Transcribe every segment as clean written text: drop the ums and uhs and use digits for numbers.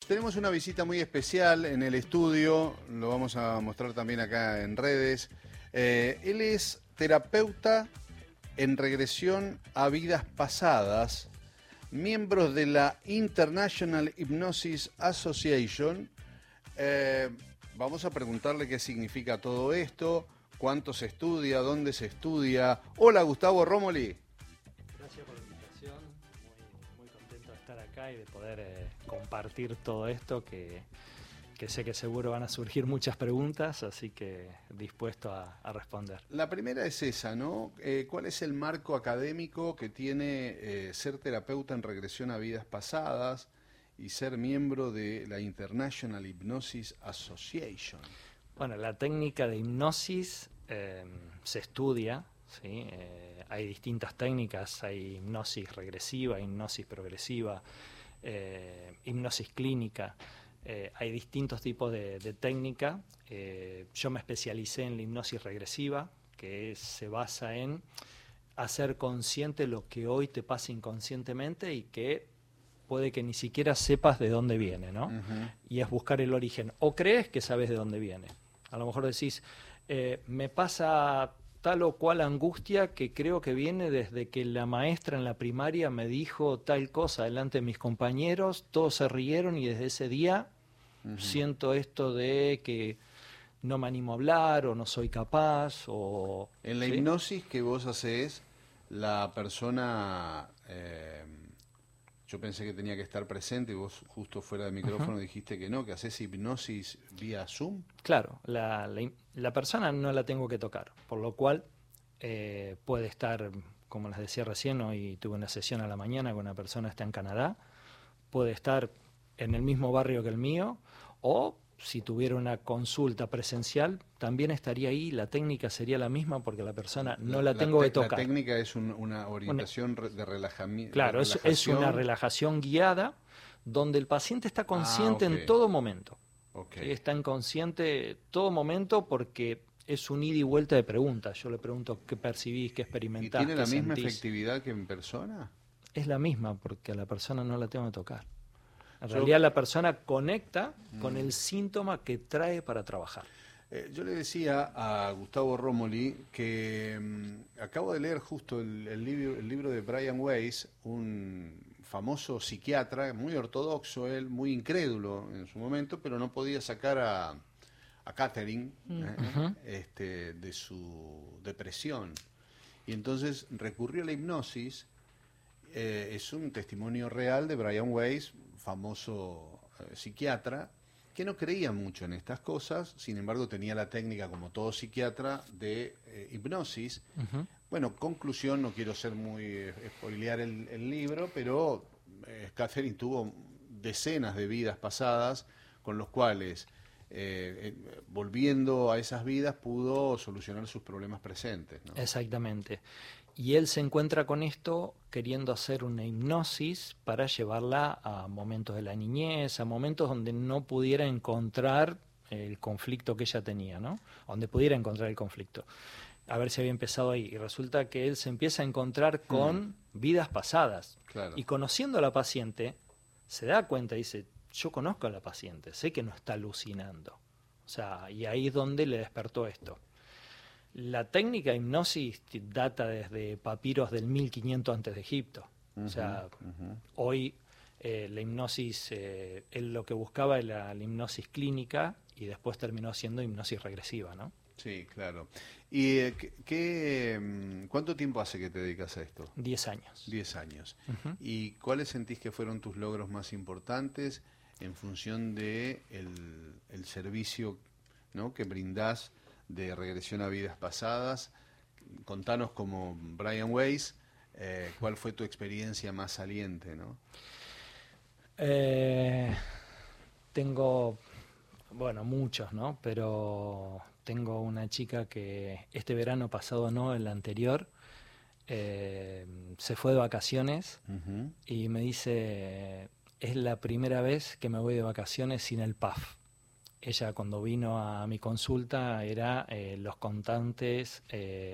Tenemos una visita muy especial en el estudio, lo vamos a mostrar también acá en redes. Él es terapeuta en regresión a vidas pasadas, miembro de la International Hypnosis Association. Vamos a preguntarle qué significa todo esto, cuánto se estudia, dónde se estudia. Hola, Gustavo Romoli. Gracias por la invitación, muy contento de estar acá y de poder compartir todo esto que sé que seguro van a surgir muchas preguntas, así que dispuesto a responder. La primera es esa, ¿no? ¿Cuál es el marco académico que tiene ser terapeuta en regresión a vidas pasadas y ser miembro de la International Hypnosis Association? Bueno, la técnica de hipnosis se estudia, ¿sí? Hay distintas técnicas, hay hipnosis regresiva, hipnosis progresiva, hipnosis clínica. Hay distintos tipos de técnica. Yo me especialicé en la hipnosis regresiva, que se basa en hacer consciente lo que hoy te pasa inconscientemente y que puede que ni siquiera sepas de dónde viene, ¿no? Y es buscar el origen. O crees que sabes de dónde viene. A lo mejor decís, me pasa tal o cual angustia que creo que viene desde que la maestra en la primaria me dijo tal cosa delante de mis compañeros, todos se rieron y desde ese día siento esto de que no me animo a hablar o no soy capaz. O en la ¿sí? hipnosis que vos hacés, la persona... yo pensé que tenía que estar presente y vos justo fuera del micrófono dijiste que no, que haces hipnosis vía Zoom. Claro, la persona no la tengo que tocar, por lo cual puede estar, como les decía recién, hoy tuve una sesión a la mañana con una persona que está en Canadá, puede estar en el mismo barrio que el mío, o si tuviera una consulta presencial, también estaría ahí, la técnica sería la misma porque la persona no la tengo que tocar. La técnica es una orientación de relajamiento. Claro, es una relajación guiada donde el paciente está consciente en todo momento. ¿Sí? Está inconsciente todo momento porque es un ida y vuelta de preguntas. Yo le pregunto qué percibís, qué experimentás, ¿Y tiene la misma sentís? efectividad que en persona? Es la misma porque a la persona no la tengo que tocar. En realidad la persona conecta con el síntoma que trae para trabajar. Yo le decía a Gustavo Romoli que acabo de leer justo el libro de Brian Weiss, un famoso psiquiatra, muy ortodoxo él, muy incrédulo en su momento, pero no podía sacar a Catherine de su depresión. Y entonces recurrió a la hipnosis. Es un testimonio real de Brian Weiss, famoso psiquiatra, que no creía mucho en estas cosas, sin embargo tenía la técnica, como todo psiquiatra, de hipnosis. Bueno, conclusión, no quiero ser muy spoilear el libro, pero Catherine tuvo decenas de vidas pasadas con los cuales, volviendo a esas vidas, pudo solucionar sus problemas presentes, ¿no? Exactamente. Y él se encuentra con esto queriendo hacer una hipnosis para llevarla a momentos de la niñez, a momentos donde no pudiera encontrar el conflicto que ella tenía, ¿no? Donde pudiera encontrar el conflicto. A ver si había empezado ahí. Y resulta que él se empieza a encontrar con vidas pasadas. Claro. Y conociendo a la paciente, se da cuenta y dice, yo conozco a la paciente, sé que no está alucinando. O sea, y ahí es donde le despertó esto. La técnica de hipnosis data desde papiros del 1500 antes de Egipto. O sea, hoy la hipnosis, él lo que buscaba era la hipnosis clínica y después terminó siendo hipnosis regresiva, ¿no? Sí, claro. ¿Y cuánto tiempo hace que te dedicas a esto? 10 años. 10 años. ¿Y cuáles sentís que fueron tus logros más importantes en función de el servicio, ¿no?, que brindás de regresión a vidas pasadas? Contanos, como Brian Weiss, ¿cuál fue tu experiencia más saliente, ¿no? Tengo, bueno, muchos, ¿no? Pero tengo una chica que este verano pasado, no, el anterior, se fue de vacaciones y me dice, es la primera vez que me voy de vacaciones sin el PAF. Ella, cuando vino a mi consulta, era los constantes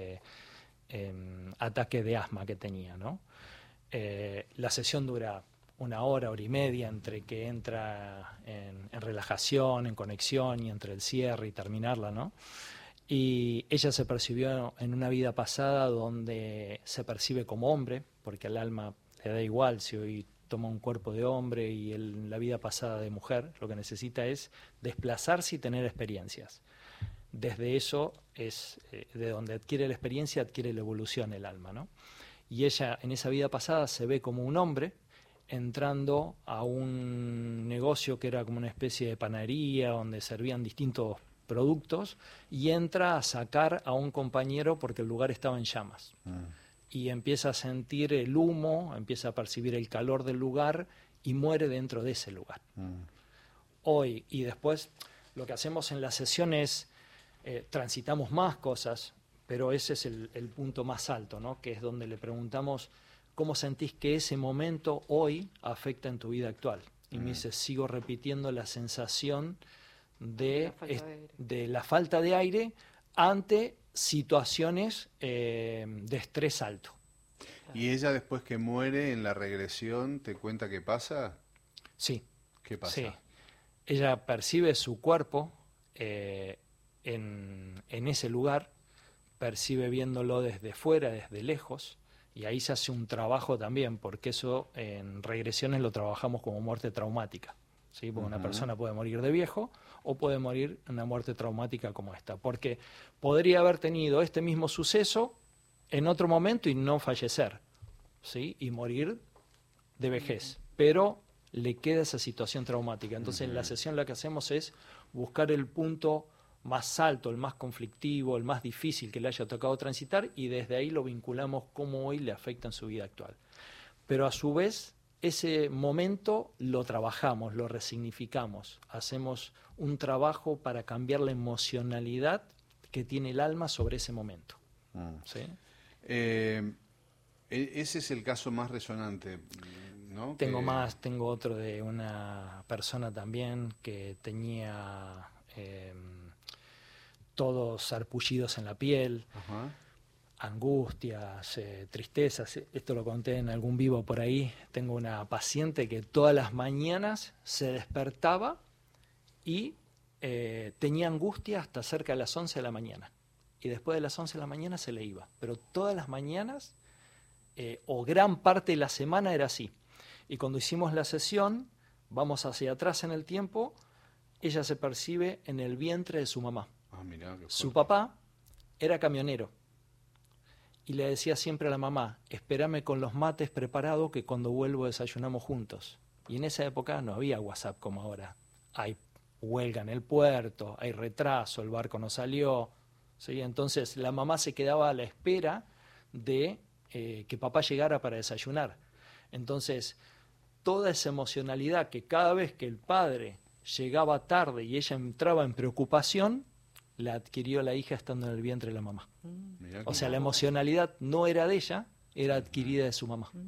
ataques de asma que tenía, ¿no? La sesión dura una hora, hora y media entre que entra en relajación, en conexión y entre el cierre y terminarla, ¿no? Y ella se percibió en una vida pasada donde se percibe como hombre, porque al alma le da igual si hoy toma un cuerpo de hombre y en la vida pasada de mujer, lo que necesita es desplazarse y tener experiencias. Desde eso es de donde adquiere la experiencia, adquiere la evolución el alma, ¿no? Y ella en esa vida pasada se ve como un hombre entrando a un negocio que era como una especie de panadería donde servían distintos productos y entra a sacar a un compañero porque el lugar estaba en llamas. Y empieza a sentir el humo, empieza a percibir el calor del lugar y muere dentro de ese lugar. Hoy y después lo que hacemos en la sesión es transitamos más cosas, pero ese es el punto más alto, ¿no? Que es donde le preguntamos cómo sentís que ese momento hoy afecta en tu vida actual. Y me dice, sigo repitiendo la sensación de la falta de aire ante situaciones de estrés alto. ¿Y ella después que muere en la regresión te cuenta qué pasa? Sí. ¿Qué pasa? Sí. Ella percibe su cuerpo en ese lugar, percibe viéndolo desde fuera, desde lejos, y ahí se hace un trabajo también, porque eso en regresiones lo trabajamos como muerte traumática, ¿sí? Porque una persona puede morir de viejo o puede morir en una muerte traumática como esta, porque podría haber tenido este mismo suceso en otro momento y no fallecer, ¿sí? Y morir de vejez, pero le queda esa situación traumática. Entonces en la sesión lo que hacemos es buscar el punto más alto, el más conflictivo, el más difícil que le haya tocado transitar y desde ahí lo vinculamos cómo hoy le afecta en su vida actual. Pero a su vez, ese momento lo trabajamos, lo resignificamos, hacemos un trabajo para cambiar la emocionalidad que tiene el alma sobre ese momento. ¿Sí? Ese es el caso más resonante, ¿no? Tengo más, tengo otro de una persona también que tenía todos sarpullidos en la piel, angustias, tristezas. Esto lo conté en algún vivo por ahí. Tengo una paciente que todas las mañanas se despertaba y tenía angustia hasta cerca de las 11 de la mañana. Y después de las 11 de la mañana se le iba. Pero todas las mañanas, o gran parte de la semana era así. Y cuando hicimos la sesión, vamos hacia atrás en el tiempo, ella se percibe en el vientre de su mamá. Mirá, su papá era camionero y le decía siempre a la mamá, espérame con los mates preparados que cuando vuelvo desayunamos juntos. Y en esa época no había WhatsApp como ahora. Hay huelga en el puerto, hay retraso, el barco no salió, ¿sí? Entonces la mamá se quedaba a la espera de que papá llegara para desayunar. Entonces toda esa emocionalidad que cada vez que el padre llegaba tarde y ella entraba en preocupación, la adquirió la hija estando en el vientre de la mamá. O sea, la emocionalidad no era de ella, era adquirida de su mamá.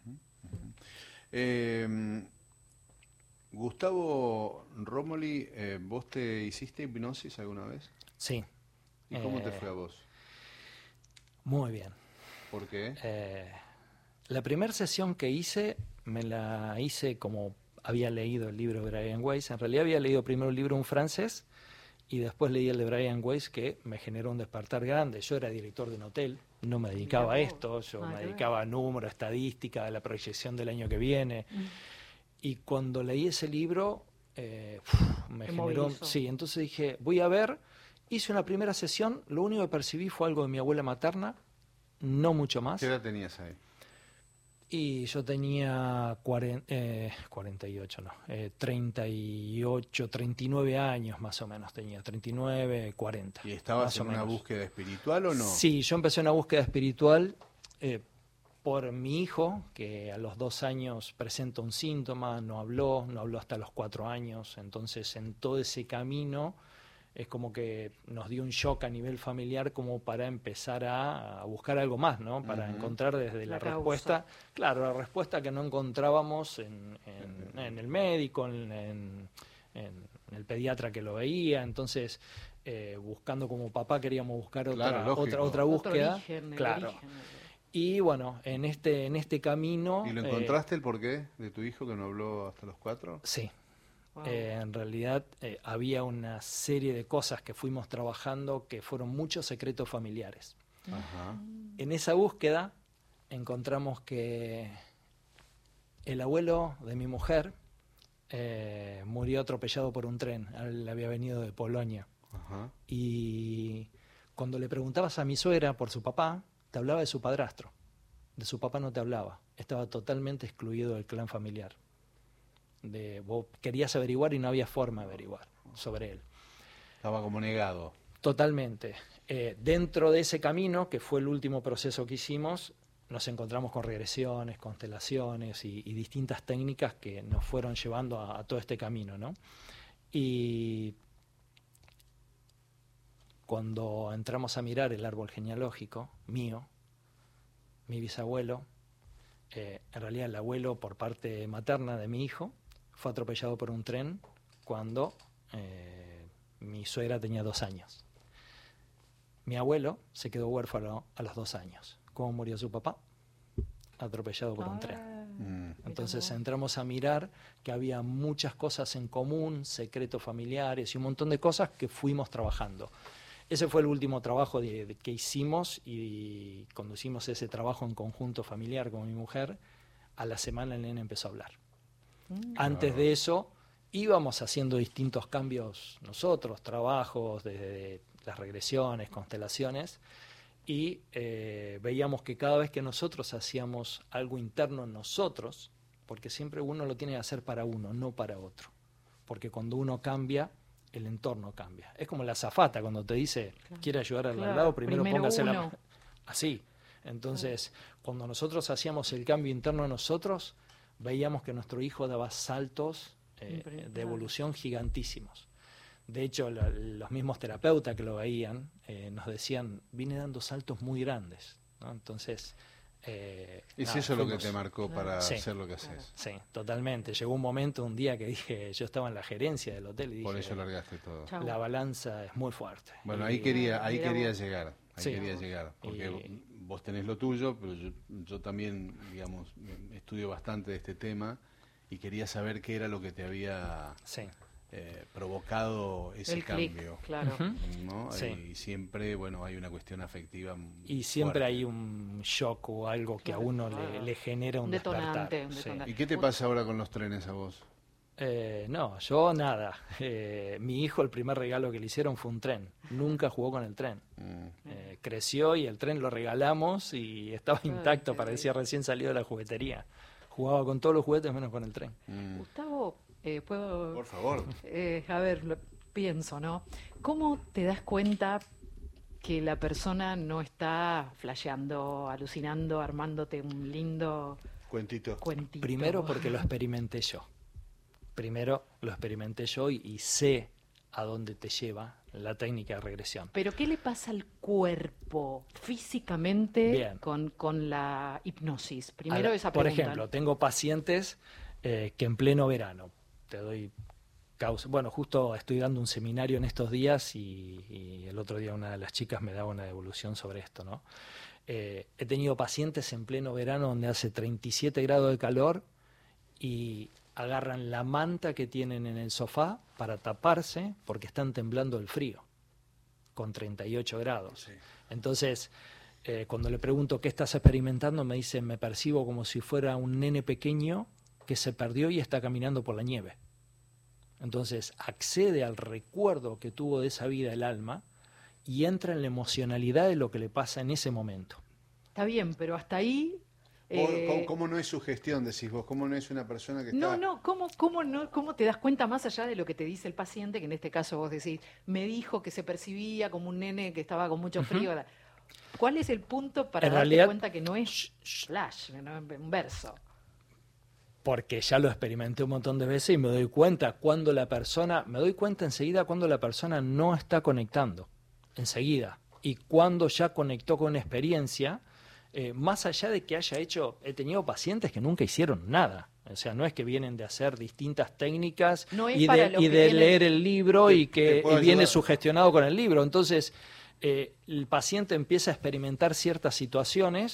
Gustavo Romoli, ¿vos te hiciste hipnosis alguna vez? Sí. ¿Y cómo te fue a vos? Muy bien. ¿Por qué? La primera sesión que hice, me la hice como había leído el libro de Brian Weiss. En realidad había leído primero el libro en francés y después leí el de Brian Weiss, que me generó un despertar grande. Yo era director de un hotel, no me dedicaba a esto, yo me dedicaba a números, estadística, a la proyección del año que viene. Y cuando leí ese libro, me generó... Sí, entonces dije, voy a ver. Hice una primera sesión, lo único que percibí fue algo de mi abuela materna, no mucho más. ¿Qué edad tenías ahí? Y yo tenía 48, no, 38, 39 años más o menos tenía, 39, 40. ¿Y estabas en una búsqueda espiritual o no? Sí, yo empecé una búsqueda espiritual por mi hijo, que a los 2 años presenta un síntoma, no habló hasta los 4 años, entonces en todo ese camino es como que nos dio un shock a nivel familiar como para empezar a buscar algo más, ¿no? Para encontrar desde la respuesta, claro, la respuesta que no encontrábamos en el médico, en el pediatra que lo veía, entonces buscando como papá queríamos buscar otra búsqueda, claro. Y bueno, en este camino... ¿Y lo encontraste el porqué de tu hijo que no habló hasta los 4? Sí. Wow. En realidad había una serie de cosas que fuimos trabajando que fueron muchos secretos familiares. Ajá. En esa búsqueda encontramos que el abuelo de mi mujer murió atropellado por un tren. Él había venido de Polonia. Ajá. Y cuando le preguntabas a mi suegra por su papá, te hablaba de su padrastro. De su papá no te hablaba. Estaba totalmente excluido del clan familiar. Vos querías averiguar y no había forma de averiguar sobre él. Estaba como negado. Totalmente. Dentro de ese camino, que fue el último proceso que hicimos, nos encontramos con regresiones, constelaciones y distintas técnicas que nos fueron llevando a todo este camino, ¿no? Y cuando entramos a mirar el árbol genealógico mío, mi bisabuelo, en realidad el abuelo por parte materna de mi hijo, fue atropellado por un tren cuando mi suegra tenía 2 años. Mi abuelo se quedó huérfano a los 2 años. ¿Cómo murió su papá? Atropellado por un tren. Entonces entramos a mirar que había muchas cosas en común, secretos familiares y un montón de cosas que fuimos trabajando. Ese fue el último trabajo que hicimos, y cuando hicimos ese trabajo en conjunto familiar con mi mujer, a la semana el nene empezó a hablar. Antes de eso íbamos haciendo distintos cambios nosotros, trabajos desde las regresiones, constelaciones, y veíamos que cada vez que nosotros hacíamos algo interno en nosotros, porque siempre uno lo tiene que hacer para uno, no para otro, porque cuando uno cambia, el entorno cambia. Es como la azafata cuando te dice, quiere ayudar al lado, primero póngase la... Así. Entonces, cuando nosotros hacíamos el cambio interno en nosotros, veíamos que nuestro hijo daba saltos de evolución gigantísimos. De hecho, los mismos terapeutas que lo veían nos decían, vine dando saltos muy grandes, ¿no? Entonces... ¿Es eso lo que te marcó para hacer lo que haces? Sí, totalmente. Llegó un momento, un día que dije, yo estaba en la gerencia del hotel y dije... Por eso largaste todo. La balanza es muy fuerte. Bueno, ahí quería llegar. Quería llegar. Porque vos tenés lo tuyo, pero yo también, digamos, estudio bastante de este tema y quería saber qué era lo que te había provocado ese el cambio. Click, claro. ¿No? Y siempre, bueno, hay una cuestión afectiva y siempre fuerte. Hay un shock o algo que a uno le genera un detonante, despertar. ¿Y qué te pasa ahora con los trenes a vos? No, yo nada. Mi hijo, el primer regalo que le hicieron fue un tren. Nunca jugó con el tren. Creció y el tren lo regalamos y estaba intacto, parecía recién salido de la juguetería. Jugaba con todos los juguetes menos con el tren. Gustavo, ¿puedo...? Por favor. A ver, pienso, ¿no? ¿Cómo te das cuenta que la persona no está flasheando, alucinando, armándote un lindo cuentito? Primero porque lo experimenté yo. Y sé a dónde te lleva la técnica de regresión. ¿Pero qué le pasa al cuerpo físicamente con la hipnosis? Primero esa pregunta. Por ejemplo, tengo pacientes que en pleno verano, te doy causa. Bueno, justo estoy dando un seminario en estos días y el otro día una de las chicas me daba una devolución sobre esto, ¿no? He tenido pacientes en pleno verano donde hace 37 grados de calor y agarran la manta que tienen en el sofá para taparse porque están temblando el frío, con 38 grados. Sí. Entonces, cuando le pregunto qué estás experimentando, me dicen, me percibo como si fuera un nene pequeño que se perdió y está caminando por la nieve. Entonces, accede al recuerdo que tuvo de esa vida el alma y entra en la emocionalidad de lo que le pasa en ese momento. Está bien, pero hasta ahí... ¿Cómo no es su gestión, decís vos? ¿Cómo no es una persona que está...? ¿Cómo te das cuenta más allá de lo que te dice el paciente, que en este caso vos decís, me dijo que se percibía como un nene que estaba con mucho frío? ¿Cuál es el punto para darte cuenta que no es flash, que no es un verso? Porque ya lo experimenté un montón de veces y me doy cuenta enseguida cuando la persona no está conectando, enseguida. Y cuando ya conectó con una experiencia... más allá de que he tenido pacientes que nunca hicieron nada, o sea, no es que vienen de hacer distintas técnicas y de leer el libro y viene sugestionado con el libro. Entonces, el paciente empieza a experimentar ciertas situaciones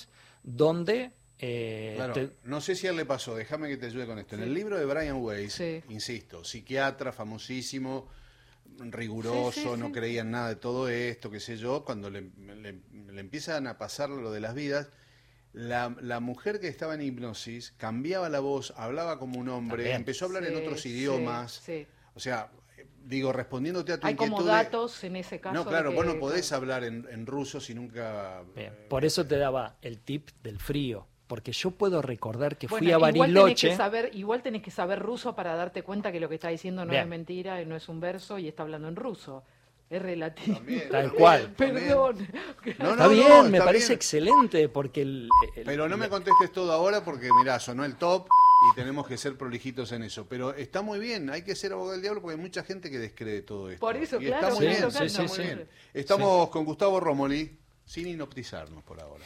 donde... Claro, no sé si a él le pasó, déjame que te ayude con esto. En el libro de Brian Weiss, insisto, psiquiatra famosísimo, riguroso, no creía en nada de todo esto, qué sé yo, cuando le empiezan a pasar lo de las vidas, la mujer que estaba en hipnosis cambiaba la voz, hablaba como un hombre, también empezó a hablar en otros idiomas, o sea, digo, respondiéndote a tu inquietud. Hay como datos en ese caso. No, claro, vos no podés hablar en ruso si nunca... Bien, por eso te daba el tip del frío. Porque yo puedo recordar que fui a Bariloche... Igual tenés que saber ruso para darte cuenta que lo que está diciendo no es mentira, no es un verso y está hablando en ruso. Es relativo. Tal cual. Perdón. Está bien, me parece excelente porque... Pero no me contestes todo ahora porque, mirá, sonó el top y tenemos que ser prolijitos en eso. Pero está muy bien, hay que ser abogado del diablo porque hay mucha gente que descree todo esto. Por eso, y claro. Está muy bien, muy bien. Estamos con Gustavo Romoli, sin inoptizarnos por ahora.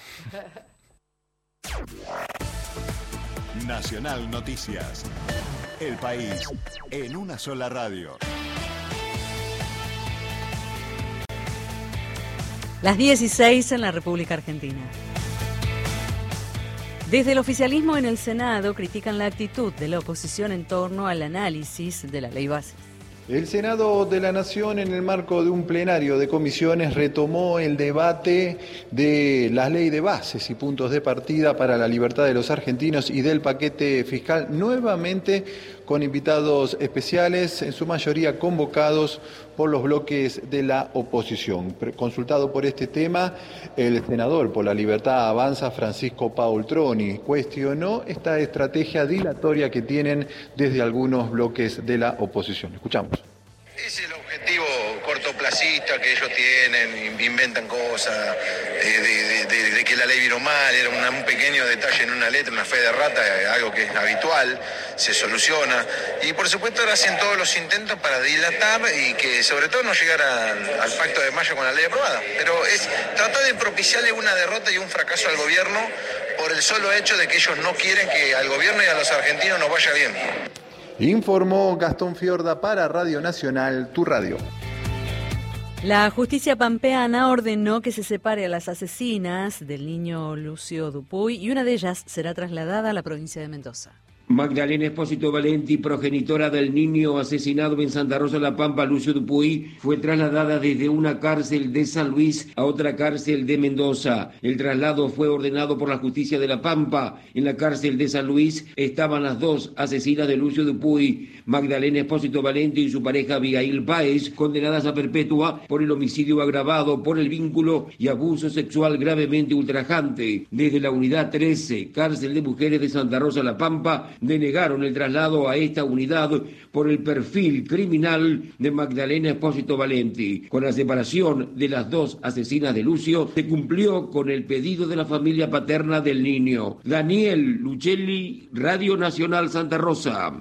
Nacional Noticias. El país en una sola radio. Las 16 en la República Argentina. Desde el oficialismo en el Senado critican la actitud de la oposición en torno al análisis de la ley base. El Senado de la Nación, en el marco de un plenario de comisiones, retomó el debate de la ley de bases y puntos de partida para la libertad de los argentinos y del paquete fiscal, nuevamente con invitados especiales, en su mayoría convocados por los bloques de la oposición. Consultado por este tema, el senador por la Libertad Avanza, Francisco Paoltroni, cuestionó esta estrategia dilatoria que tienen desde algunos bloques de la oposición. Escuchamos. Es el objetivo cortoplacista que ellos tienen, inventan cosas, de que la ley vino mal, era un pequeño detalle en una letra, una fe de rata, algo que es habitual, se soluciona. Y por supuesto ahora hacen todos los intentos para dilatar y que sobre todo no llegar al pacto de mayo con la ley aprobada. Pero es tratar de propiciarle una derrota y un fracaso al gobierno por el solo hecho de que ellos no quieren que al gobierno y a los argentinos nos vaya bien. Informó Gastón Fiorda para Radio Nacional, tu radio. La justicia pampeana ordenó que se separe a las asesinas del niño Lucio Dupuy y una de ellas será trasladada a la provincia de Mendoza. Magdalena Espósito Valenti, progenitora del niño asesinado en Santa Rosa La Pampa, Lucio Dupuy, fue trasladada desde una cárcel de San Luis a otra cárcel de Mendoza. El traslado fue ordenado por la justicia de La Pampa. En la cárcel de San Luis estaban las dos asesinas de Lucio Dupuy, Magdalena Espósito Valenti y su pareja Abigail Páez, condenadas a perpetua por el homicidio agravado por el vínculo y abuso sexual gravemente ultrajante. Desde la unidad 13, cárcel de mujeres de Santa Rosa La Pampa, denegaron el traslado a esta unidad por el perfil criminal de Magdalena Espósito Valenti. Con la separación de las dos asesinas de Lucio, se cumplió con el pedido de la familia paterna del niño. Daniel Luchelli, Radio Nacional Santa Rosa.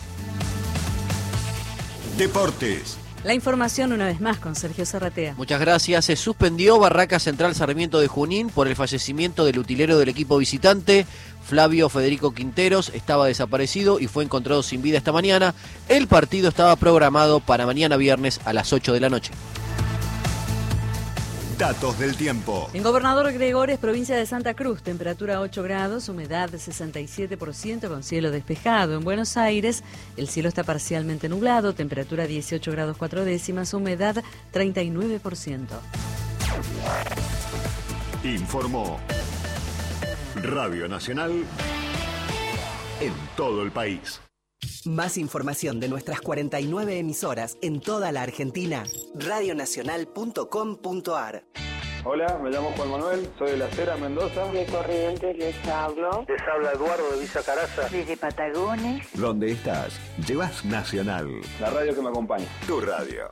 Deportes. La información una vez más con Sergio Zarratea. Muchas gracias. Se suspendió Barraca Central Sarmiento de Junín por el fallecimiento del utilero del equipo visitante, Flavio Federico Quinteros. Estaba desaparecido y fue encontrado sin vida esta mañana. El partido estaba programado para mañana viernes a las 8 de la noche. Datos del tiempo. En Gobernador Gregores, provincia de Santa Cruz, temperatura 8 grados, humedad 67% con cielo despejado. En Buenos Aires, el cielo está parcialmente nublado, temperatura 18 grados 4 décimas, humedad 39%. Informó Radio Nacional en todo el país. Más información de nuestras 49 emisoras en toda la Argentina. Radionacional.com.ar. Hola, me llamo Juan Manuel, soy de La Cera, Mendoza. De Corrientes les hablo. Les habla Eduardo de Villa Caraza. Desde Patagones. ¿Dónde estás? Llevas Nacional. La radio que me acompaña. Tu radio.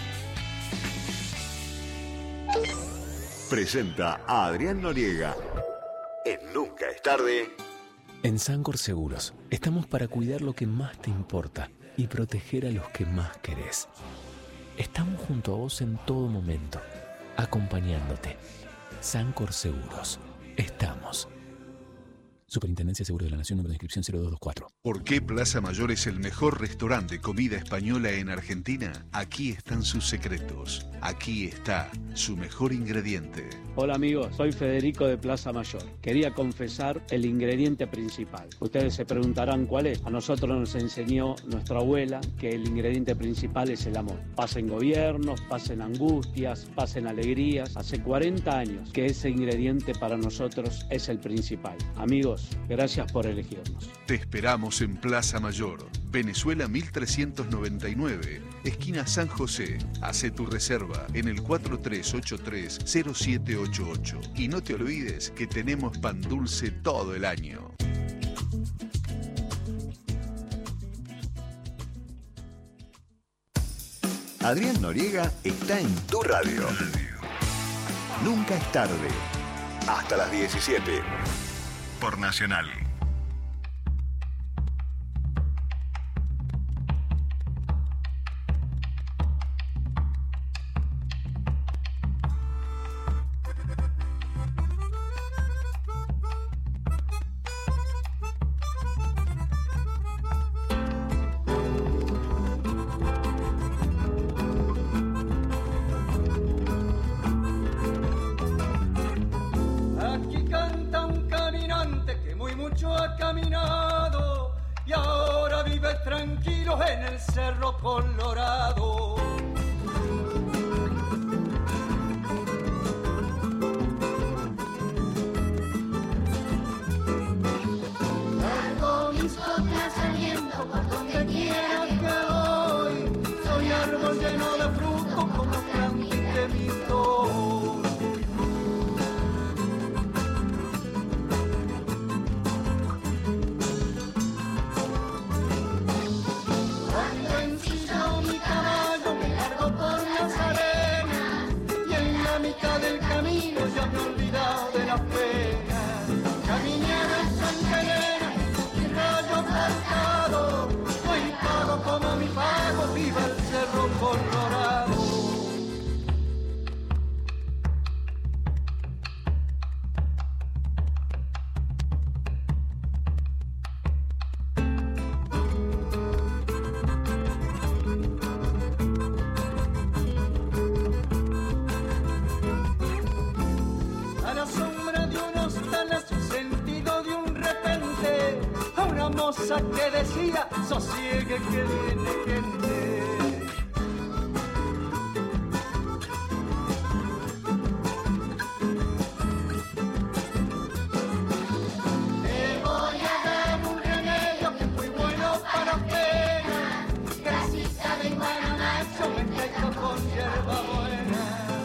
Presenta a Adrián Noriega en Nunca es Tarde. En Sancor Seguros estamos para cuidar lo que más te importa y proteger a los que más querés. Estamos junto a vos en todo momento, acompañándote. Sancor Seguros, estamos. Superintendencia de Seguros de la Nación, número de inscripción 0224. ¿Por qué Plaza Mayor es el mejor restaurante de comida española en Argentina? Aquí están sus secretos. Aquí está su mejor ingrediente. Hola amigos, soy Federico de Plaza Mayor. Quería confesar el ingrediente principal. Ustedes se preguntarán cuál es. A nosotros nos enseñó nuestra abuela que el ingrediente principal es el amor. Pasen gobiernos, pasen angustias, pasen alegrías. Hace 40 años que ese ingrediente para nosotros es el principal. Amigos, gracias por elegirnos. Te esperamos en Plaza Mayor, Venezuela 1399, esquina San José. Hace tu reserva en el 4383-0788. Y no te olvides que tenemos pan dulce todo el año. Adrián Noriega está en tu radio. Nunca es tarde. Hasta las 17. Por Nacional. Que decía, sosiegue que viene gente. Te voy a dar un remedio que es muy bueno para penas. Grasita de guanamacho mezclado con hierba buena.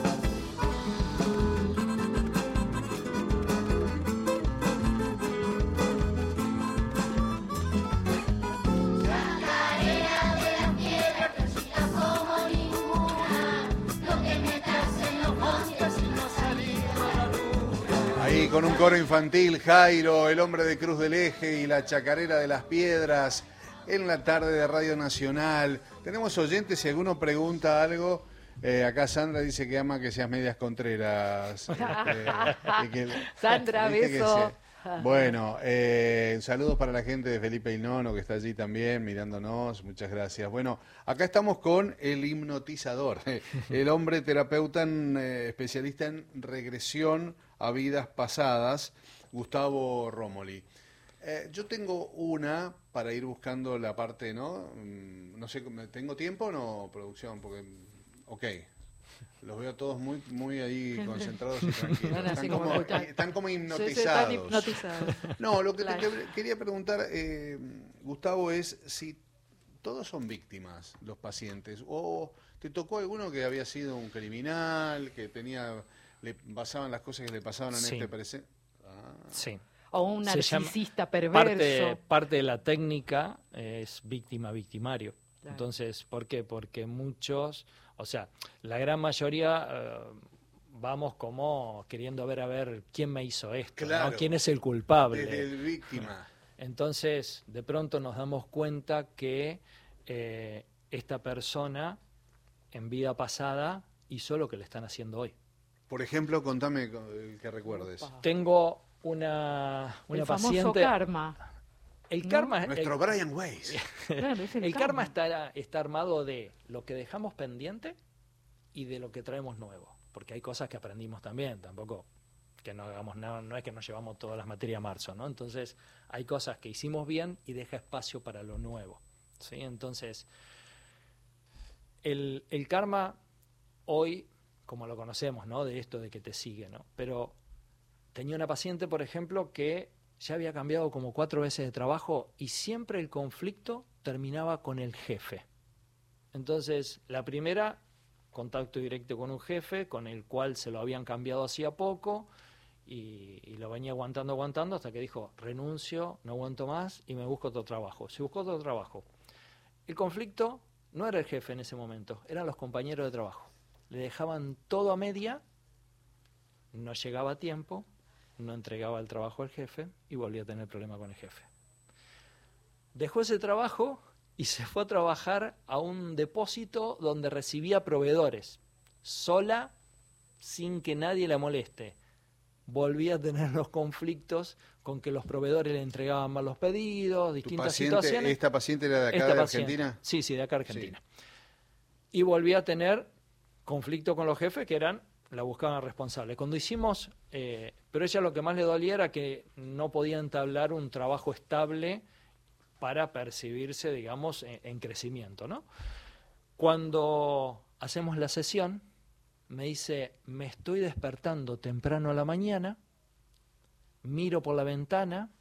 Con un coro infantil, Jairo, el hombre de Cruz del Eje y la chacarera de las Piedras, en la tarde de Radio Nacional. Tenemos oyentes, si alguno pregunta algo, acá Sandra dice que ama que seas medias contreras. Sandra, beso. Bueno, saludos para la gente de Felipe Ilnono, que está allí también mirándonos, muchas gracias. Bueno, acá estamos con el hipnotizador, el hombre terapeuta especialista en regresión a vidas pasadas, Gustavo Romoli. Yo tengo una para ir buscando la parte, ¿no? No sé, ¿tengo tiempo o no, producción? Porque, ok, los veo todos muy ahí concentrados y tranquilos. Están como hipnotizados. Están hipnotizados. No, lo que te quería preguntar, Gustavo, es si todos son víctimas los pacientes, o te tocó alguno que había sido un criminal, que le pasaban las cosas que le pasaban en este presente. Sí. O un narcisista perverso. Parte de la técnica es víctima-victimario. Claro. Entonces, ¿por qué? Porque muchos, o sea, la gran mayoría vamos como queriendo ver a ver quién me hizo esto, claro, ¿no? ¿Quién es el culpable? Desde el víctima. Entonces, de pronto nos damos cuenta que esta persona en vida pasada hizo lo que le están haciendo hoy. Por ejemplo, contame que recuerdes. Tengo una el paciente... famoso karma. El ¿no? karma... Nuestro Brian Weiss. Claro, es el karma está armado de lo que dejamos pendiente y de lo que traemos nuevo. Porque hay cosas que aprendimos también, tampoco que no hagamos nada, no es que nos llevamos todas las materias a marzo, ¿no? Entonces, hay cosas que hicimos bien y deja espacio para lo nuevo, ¿sí? Entonces, el karma hoy, como lo conocemos, ¿no? De esto de que te sigue, ¿no? Pero tenía una paciente, por ejemplo, que ya había cambiado como 4 veces de trabajo y siempre el conflicto terminaba con el jefe. Entonces, la primera, contacto directo con un jefe con el cual se lo habían cambiado hacía poco y lo venía aguantando hasta que dijo, renuncio, no aguanto más y me busco otro trabajo. Se buscó otro trabajo. El conflicto no era el jefe en ese momento, eran los compañeros de trabajo. Le dejaban todo a media, no llegaba a tiempo, no entregaba el trabajo al jefe y volvía a tener problema con el jefe. Dejó ese trabajo y se fue a trabajar a un depósito donde recibía proveedores, sola, sin que nadie la moleste. Volvía a tener los conflictos con que los proveedores le entregaban mal los pedidos, distintas situaciones. ¿Esta paciente era de acá de Argentina? Sí, de acá de Argentina. Sí. Y volvía a tener conflicto con los jefes que la buscaban responsable. Cuando hicimos, pero ella lo que más le dolía era que no podía entablar un trabajo estable para percibirse, digamos, en crecimiento, ¿no? Cuando hacemos la sesión, me dice, me estoy despertando temprano a la mañana, miro por la ventana,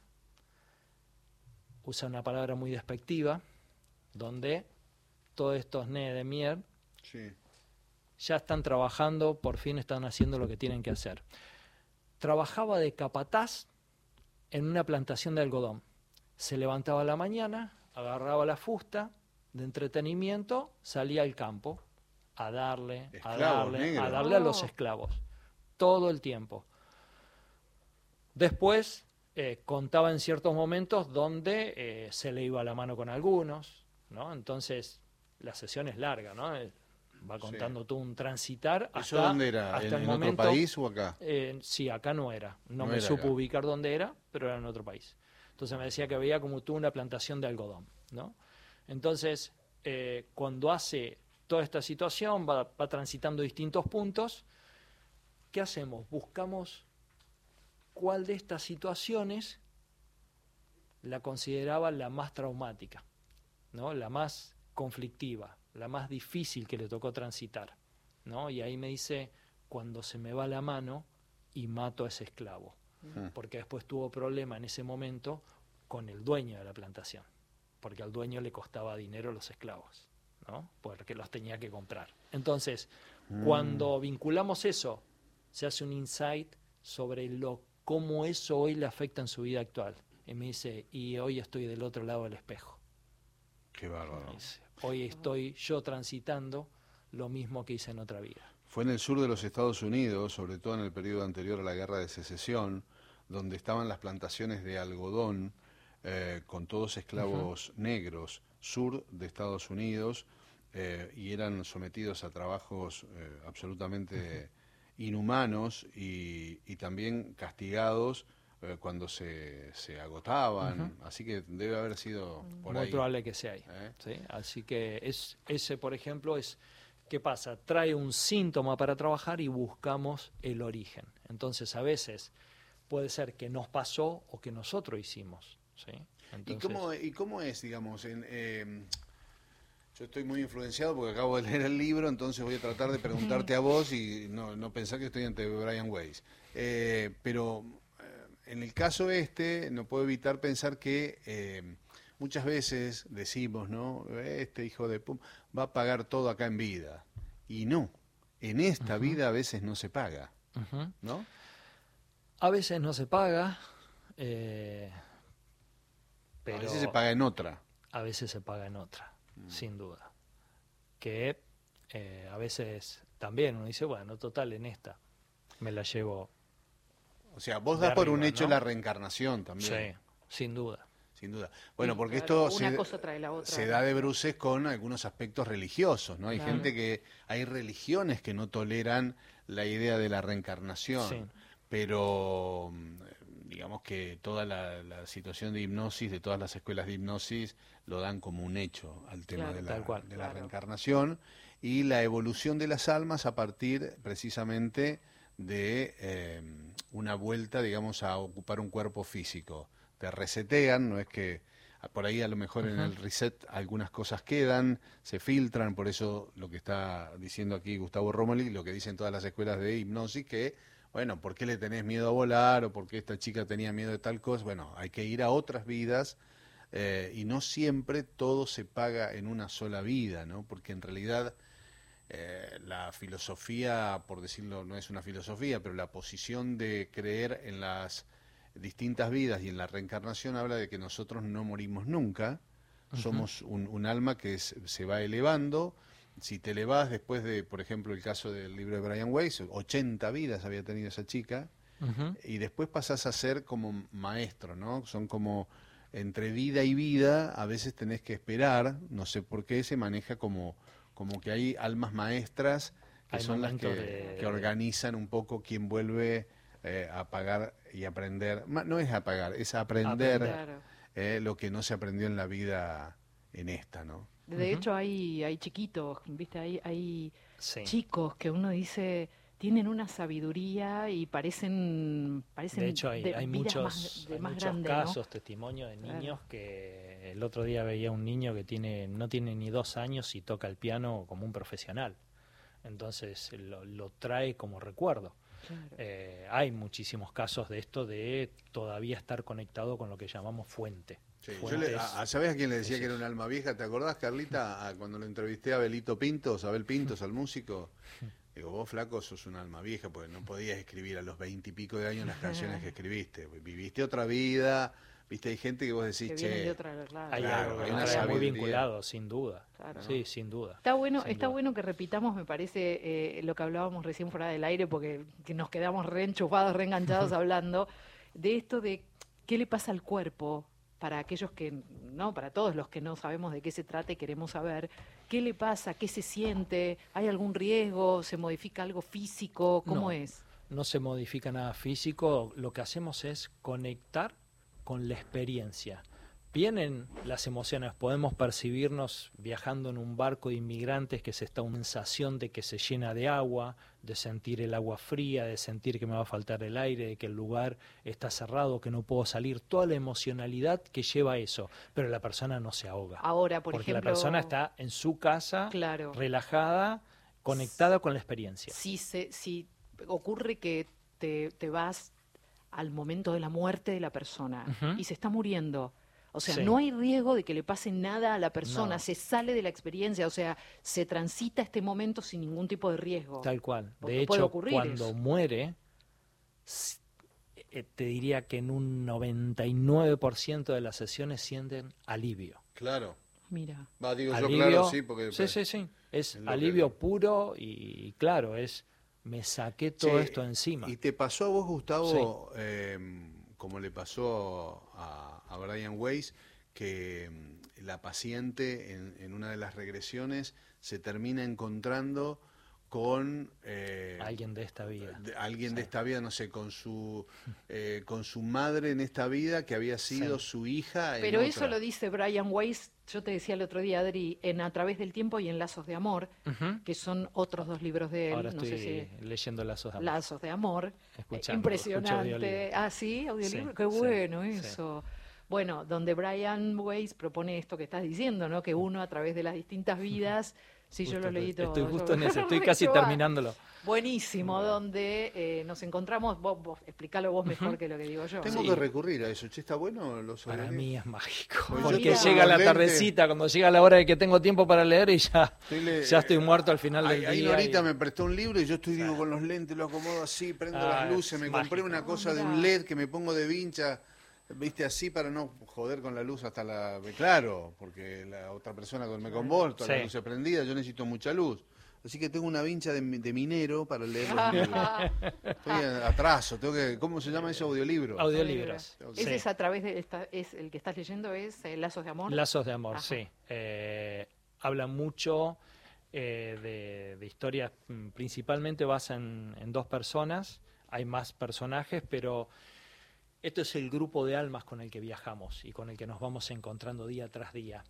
usa una palabra muy despectiva, donde todos estos nenes de mierda ya están trabajando, por fin están haciendo lo que tienen que hacer. Trabajaba de capataz en una plantación de algodón. Se levantaba a la mañana, agarraba la fusta de entretenimiento, salía al campo a darle a los esclavos, todo el tiempo. Después contaba en ciertos momentos donde se le iba la mano con algunos, ¿no? Entonces la sesión es larga, ¿no? Va contando todo un transitar hasta... ¿Eso dónde era? Hasta ¿En el momento, otro país o acá? Sí, acá no era. No me era supo acá. ubicar dónde era, pero era en otro país. Entonces me decía que veía como tú una plantación de algodón, ¿no? Entonces, cuando hace toda esta situación, va transitando distintos puntos, ¿qué hacemos? Buscamos cuál de estas situaciones la consideraba la más traumática, ¿no? La más conflictiva, la más difícil que le tocó transitar, ¿no? Y ahí me dice, cuando se me va la mano y mato a ese esclavo. Porque después tuvo problema en ese momento con el dueño de la plantación, porque al dueño le costaba dinero los esclavos, ¿no? Porque los tenía que comprar. Entonces, cuando vinculamos eso, se hace un insight sobre cómo eso hoy le afecta en su vida actual. Y me dice, y hoy estoy del otro lado del espejo. Qué bárbaro. Dice, hoy estoy yo transitando lo mismo que hice en otra vida. Fue en el sur de los Estados Unidos, sobre todo en el periodo anterior a la Guerra de Secesión, donde estaban las plantaciones de algodón con todos esclavos negros, sur de Estados Unidos, y eran sometidos a trabajos absolutamente inhumanos y también castigados cuando se agotaban. Así que debe haber sido por ahí. Muy probable que sea ahí. ¿Sí? Así que ese, por ejemplo, es... ¿Qué pasa? Trae un síntoma para trabajar y buscamos el origen. Entonces, a veces puede ser que nos pasó o que nosotros hicimos. ¿Sí? Entonces, ¿Y cómo es, digamos? Yo estoy muy influenciado porque acabo de leer el libro, entonces voy a tratar de preguntarte a vos y no pensar que estoy ante Brian Weiss. Pero en el caso no puedo evitar pensar que... muchas veces decimos, ¿no? Este hijo de pum va a pagar todo acá en vida. Y no, en esta vida a veces no se paga, ¿no? A veces no se paga, pero... A veces se paga en otra. A veces se paga en otra, sin duda. Que a veces también uno dice, bueno, total, en esta me la llevo. O sea, vos das por un hecho, ¿no?, la reencarnación también. Sí, sin duda. Sin duda. Bueno, porque claro, esto se da de bruces con algunos aspectos religiosos, ¿no? Hay gente hay religiones que no toleran la idea de la reencarnación, pero digamos que toda la situación de hipnosis, de todas las escuelas de hipnosis, lo dan como un hecho al tema de la reencarnación y la evolución de las almas a partir precisamente de una vuelta, digamos, a ocupar un cuerpo físico. Te resetean, no es que por ahí a lo mejor en el reset algunas cosas quedan, se filtran, por eso lo que está diciendo aquí Gustavo Romoli, lo que dicen todas las escuelas de hipnosis, que, bueno, ¿por qué le tenés miedo a volar? ¿O por qué esta chica tenía miedo de tal cosa? Bueno, hay que ir a otras vidas y no siempre todo se paga en una sola vida, ¿no? Porque en realidad la filosofía, por decirlo, no es una filosofía, pero la posición de creer en las distintas vidas y en la reencarnación habla de que nosotros no morimos nunca, somos un alma que se va elevando. Si te elevás después de, por ejemplo, el caso del libro de Brian Weiss, 80 vidas había tenido esa chica, y después pasás a ser como maestro, ¿no? Son como entre vida y vida, a veces tenés que esperar, no sé por qué, se maneja como que hay almas maestras que hay son las que organizan un poco quién vuelve a pagar y aprender. No es a pagar, es a aprender lo que no se aprendió en la vida en esta, ¿no? De hecho hay chiquitos, ¿viste? Hay chicos que uno dice tienen una sabiduría y parecen de hecho hay muchos grande, casos, ¿no? testimonios de niños que el otro día veía un niño que no tiene ni 2 años y toca el piano como un profesional, entonces lo trae como recuerdo. Claro. Hay muchísimos casos de esto de todavía estar conectado con lo que llamamos fuente. Sí, ¿sabés a quién le decía que era un alma vieja? ¿Te acordás, Carlita, cuando lo entrevisté a Abel Pintos, al músico? Digo, vos, flaco, sos un alma vieja, porque no podías escribir a los 20 y pico de años las canciones que escribiste. Viviste otra vida, viste, hay gente que vos decís, che, hay algo que está muy vinculado, sin duda. Claro. Sí, sin duda. Está bueno que repitamos, me parece, lo que hablábamos recién fuera del aire, porque que nos quedamos reenchufados, reenganchados hablando, de esto de qué le pasa al cuerpo, para aquellos que, no, para todos los que no sabemos de qué se trata y queremos saber, ¿qué le pasa? ¿Qué se siente? ¿Hay algún riesgo? ¿Se modifica algo físico? ¿Cómo es? No se modifica nada físico, lo que hacemos es conectar con la experiencia. Vienen las emociones, podemos percibirnos viajando en un barco de inmigrantes que se está una sensación de que se llena de agua, de sentir el agua fría, de sentir que me va a faltar el aire, de que el lugar está cerrado, que no puedo salir, toda la emocionalidad que lleva eso, pero la persona no se ahoga. Ahora, porque la persona está en su casa, relajada, conectada con la experiencia. Si ocurre que te vas al momento de la muerte de la persona y se está muriendo, o sea, no hay riesgo de que le pase nada a la persona, se sale de la experiencia, o sea, se transita este momento sin ningún tipo de riesgo. Tal cual. De hecho, cuando muere, te diría que en un 99% de las sesiones sienten alivio. Claro. Mira. Digo alivio, yo, claro, sí, porque... Sí. Es alivio puro y claro, me saqué todo esto encima. ¿Y te pasó a vos, Gustavo, como le pasó a Brian Weiss, que la paciente en una de las regresiones se termina encontrando con alguien de esta vida, de esta vida, no sé, con su madre en esta vida que había sido su hija. Pero eso lo dice Brian Weiss. Yo te decía el otro día, Adri, en A través del tiempo y en Lazos de amor, que son otros 2 libros de él. Ahora estoy leyendo Lazos de amor. Lazos de amor, impresionante. Sí, audiolibro, qué bueno eso. Bueno, donde Brian Weiss propone esto que estás diciendo, ¿no? Que uno a través de las distintas vidas, yo lo leí todo. Estoy justo en eso, estoy casi terminándolo. Buenísimo, donde nos encontramos, vos explícalo vos mejor que lo que digo yo. Tengo que recurrir a eso, ¿está bueno? Para mí es mágico, porque llega la tardecita, cuando llega la hora de que tengo tiempo para leer y ya estoy muerto al final del día. Ahí Norita me prestó un libro y yo estoy con los lentes, lo acomodo así, prendo las luces, me compré una cosa de un LED que me pongo de vincha, viste, así para no joder con la luz hasta Claro, porque la otra persona duerme con vos, toda la luz se prendida, yo necesito mucha luz. Así que tengo una vincha de minero para leer los libros. Estoy atraso, ¿cómo se llama ese audiolibro? Audiolibros. Ese es a través de es el que estás leyendo, es Lazos de amor. Lazos de amor, sí. Habla mucho de historias, principalmente basa en 2 personas, hay más personajes, pero Esto es el grupo de almas con el que viajamos y con el que nos vamos encontrando día tras día.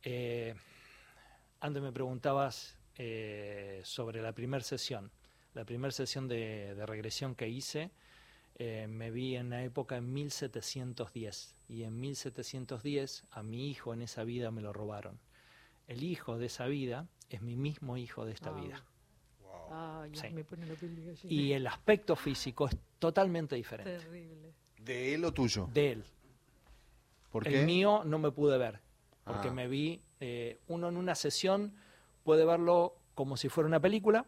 Antes me preguntabas sobre la primera sesión. La primera sesión de regresión que hice, me vi en la época en 1710. Y en 1710 a mi hijo en esa vida me lo robaron. El hijo de esa vida es mi mismo hijo de esta vida. Sí. Me pone la piel de gallina. Y el aspecto físico es totalmente diferente. Terrible. ¿De él o tuyo? De él. ¿Por qué? El mío no me pude ver, porque me vi, uno en una sesión puede verlo como si fuera una película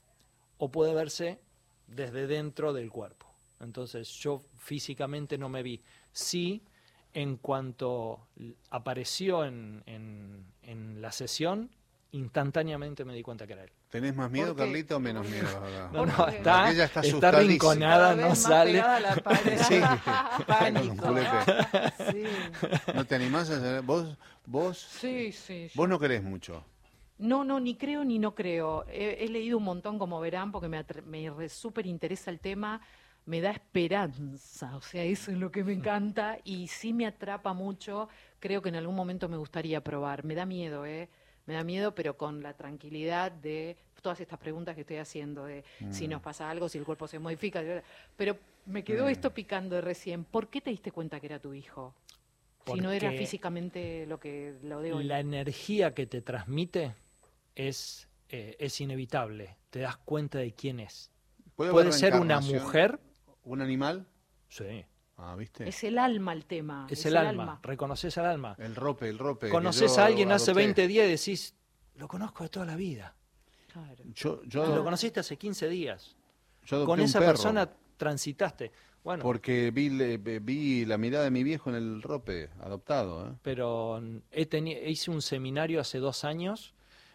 o puede verse desde dentro del cuerpo. Entonces yo físicamente no me vi. Sí, en cuanto apareció en la sesión, instantáneamente me di cuenta que era él. ¿Tenés más miedo, Carlita, o menos miedo? No, está rinconada, no sale. Sí. Pánico. Sí. ¿No te animás a hacer? ¿Vos? Sí. Vos no querés mucho. No, ni creo ni no creo. He leído un montón, como verán, porque me súper interesa el tema. Me da esperanza, o sea, eso es lo que me encanta y sí me atrapa mucho. Creo que en algún momento me gustaría probar. Me da miedo, Me da miedo, pero con la tranquilidad de todas estas preguntas que estoy haciendo, de si nos pasa algo, si el cuerpo se modifica. Pero me quedó esto picando de recién. ¿Por qué te diste cuenta que era tu hijo? Porque si no era físicamente lo de hoy. La energía que te transmite es inevitable. Te das cuenta de quién es. Puede ser una mujer. ¿Un animal? Sí. ¿Viste? Es el alma el tema. Es el alma. Reconoces al alma. El rope. Conoces a alguien hace 20 días y decís, lo conozco de toda la vida. Claro. Lo conociste hace 15 días. Con esa persona transitaste. Bueno, porque vi la mirada de mi viejo en el rope adoptado. Pero hice un seminario hace 2 años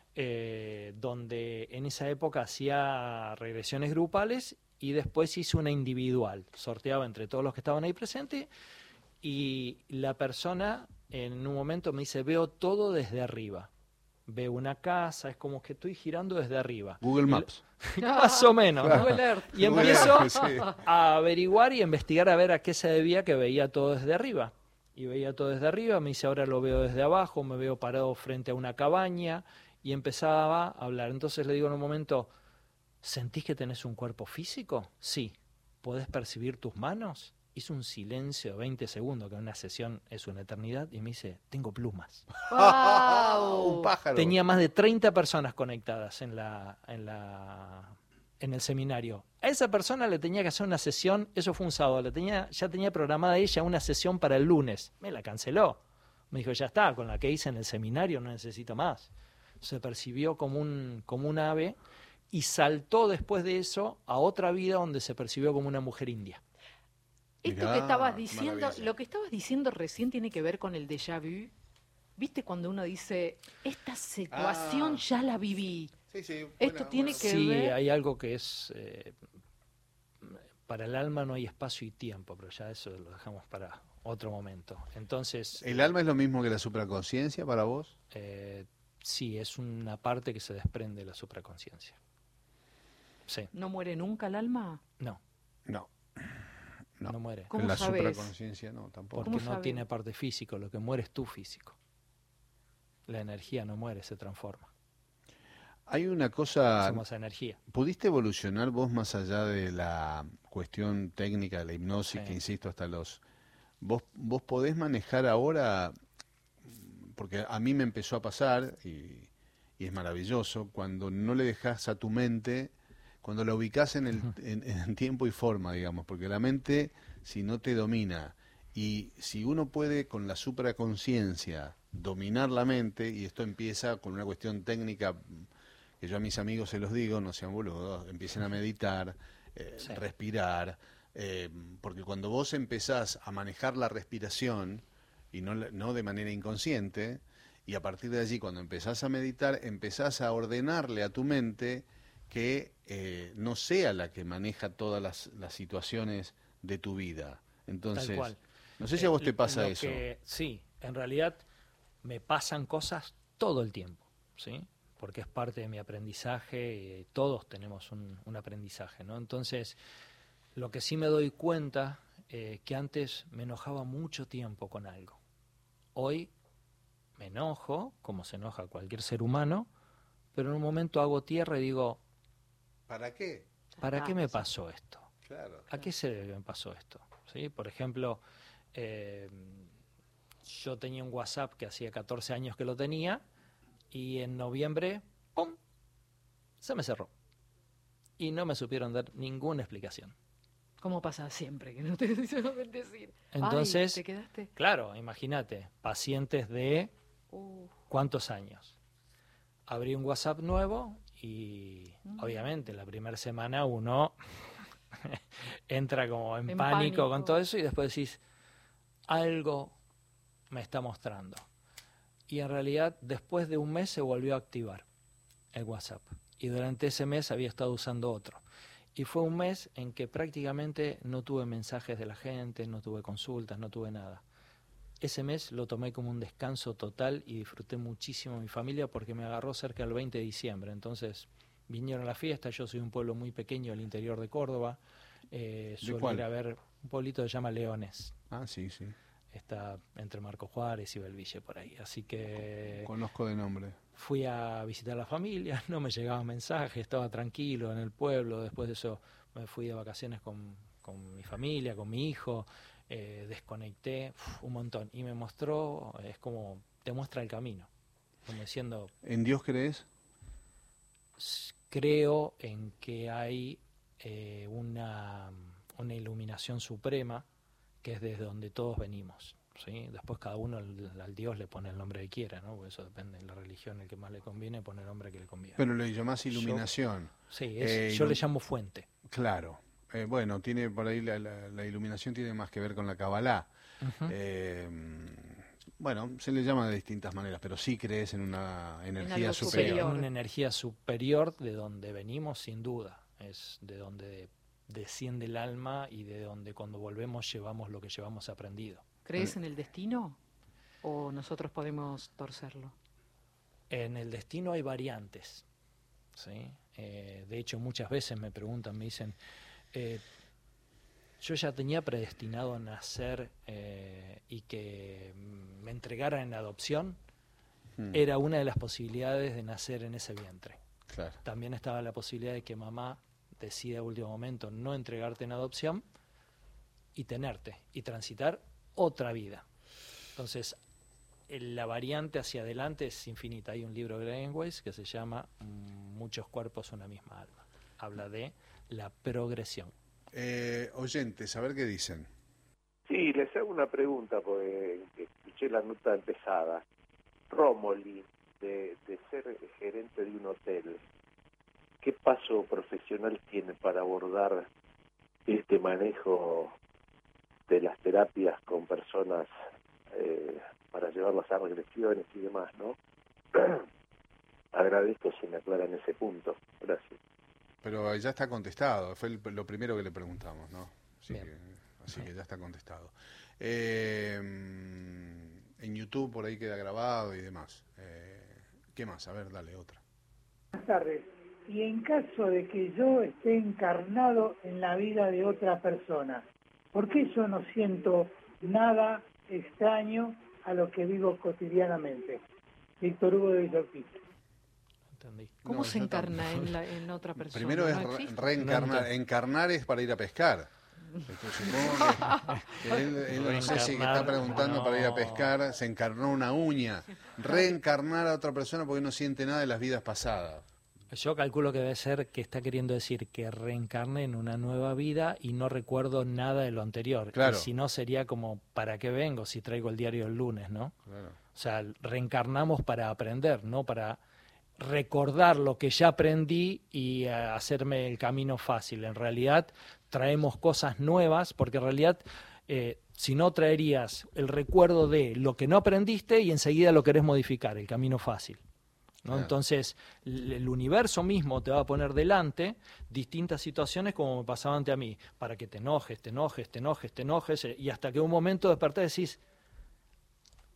donde en esa época hacía regresiones grupales y después hice una individual. Sorteaba entre todos los que estaban ahí presentes y la persona en un momento me dice, veo todo desde arriba. Veo una casa, es como que estoy girando desde arriba. Google Maps. Más o menos. Claro. Y empiezo a averiguar y a investigar a ver a qué se debía que veía todo desde arriba. Y veía todo desde arriba, me dice, ahora lo veo desde abajo, me veo parado frente a una cabaña y empezaba a hablar. Entonces le digo en un momento, ¿sentís que tenés un cuerpo físico? Sí. ¿Podés percibir tus manos? Hizo un silencio de 20 segundos, que en una sesión es una eternidad, y me dice, tengo plumas. ¡Wow! Un pájaro. Tenía más de 30 personas conectadas en el seminario. A esa persona le tenía que hacer una sesión, eso fue un sábado, ya tenía programada ella una sesión para el lunes. Me la canceló. Me dijo, ya está, con la que hice en el seminario no necesito más. Se percibió como un ave y saltó después de eso a otra vida donde se percibió como una mujer india. Esto que estabas diciendo, lo que estabas diciendo recién tiene que ver con el déjà vu. ¿Viste cuando uno dice, esta situación ya la viví? Sí, esto tiene que ver... Sí, hay algo que es... para el alma no hay espacio y tiempo, pero ya eso lo dejamos para otro momento. Entonces... ¿El alma es lo mismo que la supraconsciencia para vos? Sí, es una parte que se desprende de la supraconsciencia. Sí. ¿No muere nunca el alma? No. No muere. ¿Cómo la sabes? Supraconsciencia no, tampoco. Porque no tiene parte físico, lo que muere es tu físico. La energía no muere, se transforma. Hay una cosa... Somos energía. ¿Pudiste evolucionar vos más allá de la cuestión técnica de la hipnosis, que insisto, hasta los... ¿Vos podés manejar ahora? Porque a mí me empezó a pasar, y es maravilloso, cuando no le dejás a tu mente... Cuando la ubicás en tiempo y forma, digamos, porque la mente, si no te domina, y si uno puede con la supraconsciencia dominar la mente, y esto empieza con una cuestión técnica, que yo a mis amigos se los digo, no sean boludos, empiecen a meditar, respirar, porque cuando vos empezás a manejar la respiración, y no de manera inconsciente, y a partir de allí cuando empezás a meditar, empezás a ordenarle a tu mente que no sea la que maneja todas las situaciones de tu vida. Entonces, tal cual. No sé si a vos te pasa eso. Sí, en realidad me pasan cosas todo el tiempo, ¿sí? Porque es parte de mi aprendizaje, todos tenemos un aprendizaje, ¿no? Entonces, lo que sí me doy cuenta que antes me enojaba mucho tiempo con algo. Hoy me enojo, como se enoja cualquier ser humano, pero en un momento hago tierra y digo, ¿para qué? ¿Para qué me pasó esto? Claro. ¿A qué se debe que me pasó esto? ¿Sí? Por ejemplo, yo tenía un WhatsApp que hacía 14 años que lo tenía y en noviembre, ¡pum!, se me cerró. Y no me supieron dar ninguna explicación. ¿Cómo pasa siempre? Que no te dicen decir. Entonces, ¿te quedaste? Claro, imagínate, pacientes de ¿cuántos años? Abrí un WhatsApp nuevo y obviamente la primera semana uno entra como en pánico con todo eso y después decís, algo me está mostrando. Y en realidad después de un mes se volvió a activar el WhatsApp. Y durante ese mes había estado usando otro. Y fue un mes en que prácticamente no tuve mensajes de la gente, no tuve consultas, no tuve nada. Ese mes lo tomé como un descanso total y disfruté muchísimo de mi familia porque me agarró cerca del 20 de diciembre. Entonces vinieron a la fiesta, yo soy un pueblo muy pequeño del interior de Córdoba. Suelo ir a ver un pueblito que se llama Leones. Ah, sí, sí. Está entre Marco Juárez y Belville por ahí. Así que conozco de nombre. Fui a visitar a la familia, no me llegaban mensajes, estaba tranquilo en el pueblo. Después de eso me fui de vacaciones con mi familia, con mi hijo, desconecté un montón. Y me mostró, es como, te muestra el camino. Como diciendo... ¿En Dios crees? Creo en que hay una iluminación suprema que es desde donde todos venimos. ¿Sí? Después cada uno al Dios le pone el nombre que quiera, ¿no? Porque eso depende de la religión, el que más le conviene pone el nombre que le conviene. Pero le llamás iluminación. Yo le llamo fuente. Claro. Bueno, tiene por ahí la iluminación tiene más que ver con la Kabbalah. Bueno, se le llama de distintas maneras, pero sí crees en una energía superior. Una energía superior de donde venimos, sin duda. Es de donde desciende el alma y de donde cuando volvemos llevamos lo que llevamos aprendido. ¿Crees en el destino o nosotros podemos torcerlo? En el destino hay variantes, ¿sí? De hecho, muchas veces me preguntan, me dicen, yo ya tenía predestinado a nacer y que me entregaran en adopción, era una de las posibilidades de nacer en ese vientre. Claro. También estaba la posibilidad de que mamá decida a último momento no entregarte en adopción y tenerte y transitar otra vida. Entonces, la variante hacia adelante es infinita. Hay un libro de Greenways que se llama Muchos cuerpos, una misma alma. Habla de la progresión. Oyentes, a ver qué dicen. Sí, les hago una pregunta porque escuché la nota empezada. Romoli, de ser gerente de un hotel, ¿qué paso profesional tiene para abordar este manejo de las terapias con personas para llevarlas a regresiones y demás, ¿no? Agradezco si me aclaran ese punto. Gracias. Pero ya está contestado, fue lo primero que le preguntamos, ¿no? Así que ya está contestado. En YouTube por ahí queda grabado y demás. ¿Qué más? A ver, dale, otra. Buenas tardes. Y en caso de que yo esté encarnado en la vida de otra persona, ¿por qué yo no siento nada extraño a lo que vivo cotidianamente? Víctor Hugo de Villorquita. ¿Cómo se encarna en otra persona? Primero es reencarnar. Encarnar es para ir a pescar. Supongo que él no sé si está preguntando para ir a pescar, se encarnó una uña. Reencarnar a otra persona porque no siente nada de las vidas pasadas. Yo calculo que debe ser que está queriendo decir que reencarne en una nueva vida y no recuerdo nada de lo anterior. Claro. Y si no sería como, ¿para qué vengo si traigo el diario el lunes, no? Claro. O sea, reencarnamos para aprender, no para recordar lo que ya aprendí y hacerme el camino fácil. En realidad traemos cosas nuevas, porque en realidad si no traerías el recuerdo de lo que no aprendiste y enseguida lo querés modificar, el camino fácil, ¿no? Claro. Entonces el universo mismo te va a poner delante distintas situaciones como me pasaba ante a mí, para que te enojes y hasta que un momento despertás y decís,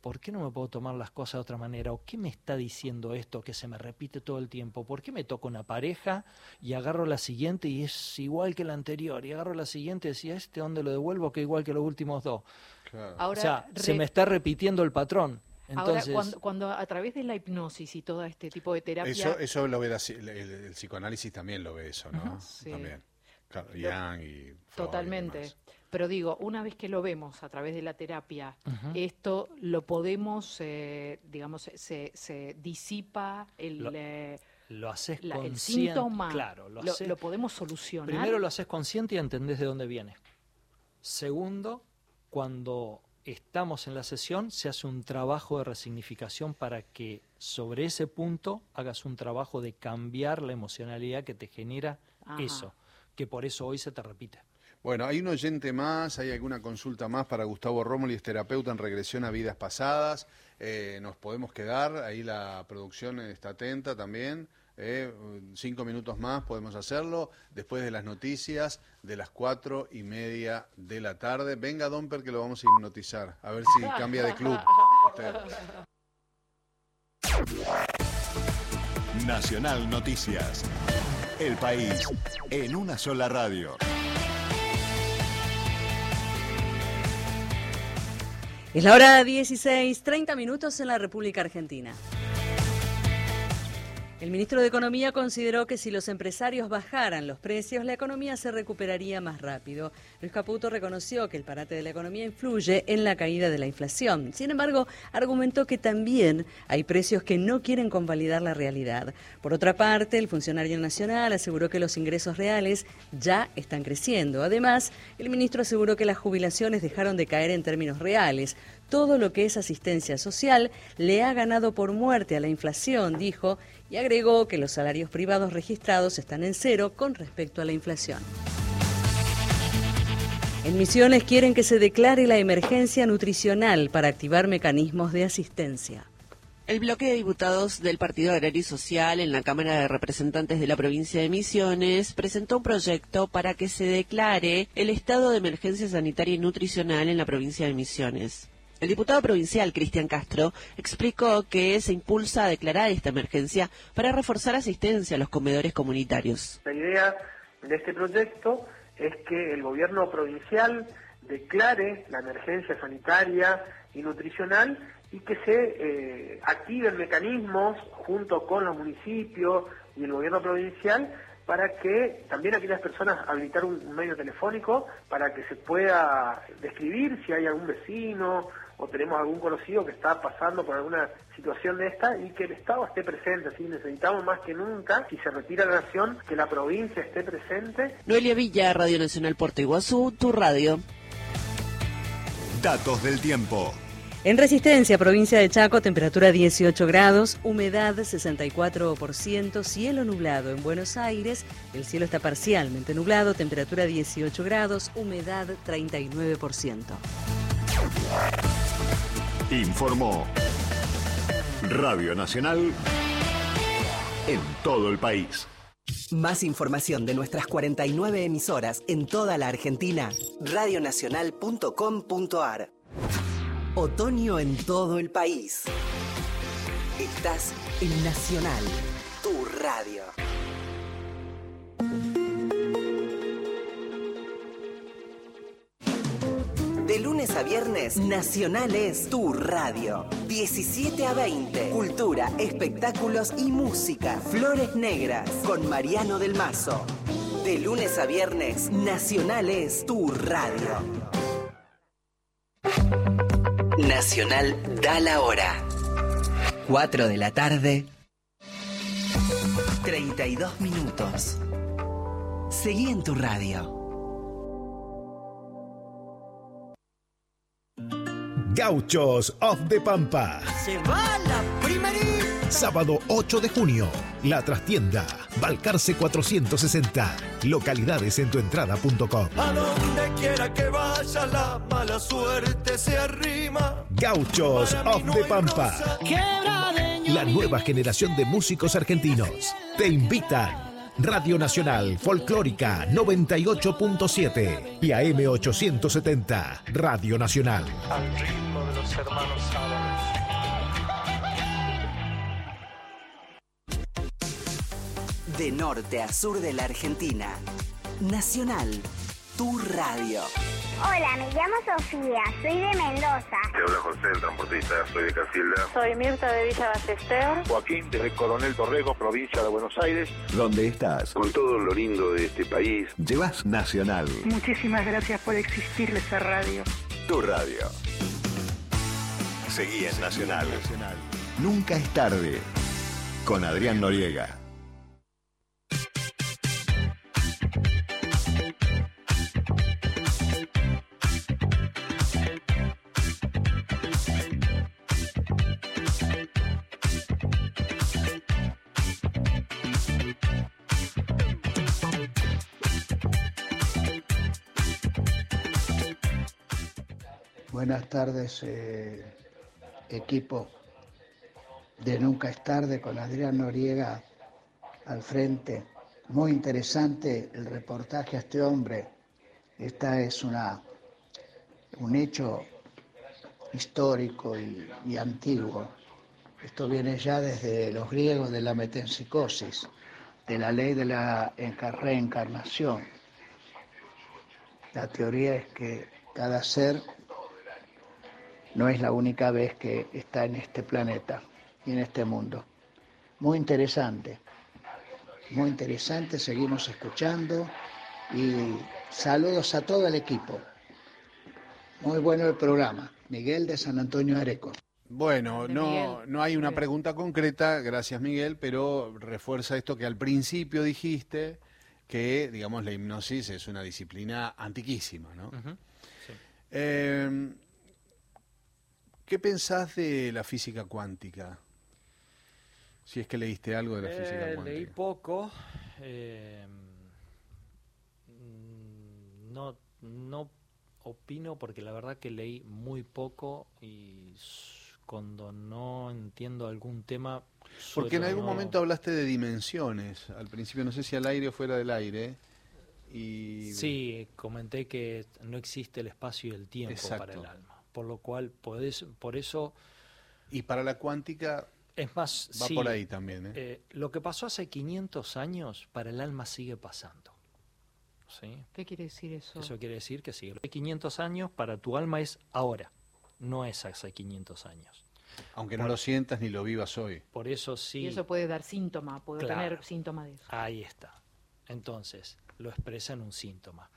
¿por qué no me puedo tomar las cosas de otra manera? ¿O qué me está diciendo esto que se me repite todo el tiempo? ¿Por qué me toca una pareja y agarro la siguiente y es igual que la anterior? Y agarro la siguiente y decía, ¿dónde lo devuelvo? Que igual que los últimos dos. Claro. Ahora, o sea, se me está repitiendo el patrón. Entonces, ahora, cuando a través de la hipnosis y todo este tipo de terapia... Eso lo ve el psicoanálisis también lo ve eso, ¿no? Sí. También. Claro, Jung y Freud. Totalmente. Pero digo, una vez que lo vemos a través de la terapia, esto lo podemos, digamos, se disipa lo haces consciente. el síntoma, claro, lo podemos solucionar. Primero lo haces consciente y entendés de dónde viene. Segundo, cuando estamos en la sesión, se hace un trabajo de resignificación para que sobre ese punto hagas un trabajo de cambiar la emocionalidad que te genera eso, que por eso hoy se te repite. Bueno, hay un oyente más, hay alguna consulta más para Gustavo Romoli, es terapeuta en regresión a vidas pasadas. Nos podemos quedar, ahí la producción está atenta también. 5 minutos más podemos hacerlo, después de las noticias de las 4:30 de la tarde. Venga, Domper, que lo vamos a hipnotizar, a ver si cambia de club. Nacional Noticias. El país en una sola radio. Es la hora 16:30 en la República Argentina. El ministro de Economía consideró que si los empresarios bajaran los precios, la economía se recuperaría más rápido. Luis Caputo reconoció que el parate de la economía influye en la caída de la inflación. Sin embargo, argumentó que también hay precios que no quieren convalidar la realidad. Por otra parte, el funcionario nacional aseguró que los ingresos reales ya están creciendo. Además, el ministro aseguró que las jubilaciones dejaron de caer en términos reales. Todo lo que es asistencia social le ha ganado por muerte a la inflación, dijo, y agregó que los salarios privados registrados están en cero con respecto a la inflación. En Misiones quieren que se declare la emergencia nutricional para activar mecanismos de asistencia. El bloque de diputados del Partido Agrario y Social en la Cámara de Representantes de la provincia de Misiones presentó un proyecto para que se declare el estado de emergencia sanitaria y nutricional en la provincia de Misiones. El diputado provincial, Cristian Castro, explicó que se impulsa a declarar esta emergencia para reforzar asistencia a los comedores comunitarios. La idea de este proyecto es que el gobierno provincial declare la emergencia sanitaria y nutricional y que se activen mecanismos junto con los municipios y el gobierno provincial para que también aquellas personas habilitar un medio telefónico para que se pueda describir si hay algún vecino o tenemos algún conocido que está pasando por alguna situación de esta y que el Estado esté presente. Así necesitamos más que nunca, si se retira la nación, que la provincia esté presente. Noelia Villa, Radio Nacional Puerto Iguazú, tu radio. Datos del tiempo. En Resistencia, provincia de Chaco, temperatura 18 grados, humedad 64%, cielo nublado. En Buenos Aires, el cielo está parcialmente nublado, temperatura 18 grados, humedad 39%. Informó Radio Nacional en todo el país. Más información de nuestras 49 emisoras en toda la Argentina, radionacional.com.ar. Otoño en todo el país. Estás en Nacional, tu radio. De lunes a viernes, Nacional es tu radio. 17 a 20. Cultura, espectáculos y música. Flores Negras con Mariano del Mazo. De lunes a viernes, Nacional es tu radio. Nacional da la hora. 4 de la tarde. 32 minutos. Seguí en tu radio. Gauchos of the Pampa. Se va la primerita. Sábado 8 de junio. La Trastienda. Balcarce 460. Localidades en tuentrada.com. A donde quiera que vaya la mala suerte se arrima. Gauchos of the Pampa. La nueva generación de músicos argentinos. Te invitan. Radio Nacional Folclórica 98.7 y AM 870 Radio Nacional. Al ritmo de los hermanos Ábalos. De norte a sur de la Argentina. Nacional, tu radio. Hola, me llamo Sofía, soy de Mendoza. Te habla José, el transportista, soy de Casilda. Soy Mirta de Villa Ballester. Joaquín, desde Coronel Torrego, provincia de Buenos Aires. ¿Dónde estás? Con todo lo lindo de este país. Llevas Nacional. Muchísimas gracias por existir esa radio. Tu radio. Seguí en Nacional. Nunca es tarde. Con Adrián Noriega. Buenas tardes, equipo de Nunca es tarde, con Adrián Noriega al frente. Muy interesante el reportaje a este hombre. Esta es un hecho histórico y antiguo. Esto viene ya desde los griegos, de la metempsicosis, de la ley de la reencarnación. La teoría es que cada ser no es la única vez que está en este planeta y en este mundo. Muy interesante, seguimos escuchando y saludos a todo el equipo. Muy bueno el programa. Miguel de San Antonio Areco. Bueno, no hay una pregunta concreta, gracias Miguel, pero refuerza esto que al principio dijiste, que digamos la hipnosis es una disciplina antiquísima, ¿no? Uh-huh. Sí. ¿Qué pensás de la física cuántica? Si es que leíste algo de la física cuántica. Leí poco. No opino porque la verdad que leí muy poco y cuando no entiendo algún tema... Porque en algún momento hablaste de dimensiones, al principio, no sé si al aire o fuera del aire. Y... Sí, comenté que no existe el espacio y el tiempo. Exacto. Para el alma. Por lo cual, por eso... Y para la cuántica es más, va por ahí también. Lo que pasó hace 500 años, para el alma sigue pasando. ¿Sí? ¿Qué quiere decir eso? Eso quiere decir que sigue. Hace 500 años, para tu alma es ahora, no es hace 500 años. Aunque no lo sientas ni lo vivas hoy. Por eso sí. Y eso puede dar síntoma, puede claro, tener síntoma de eso. Ahí está. Entonces, lo expresa en un síntoma.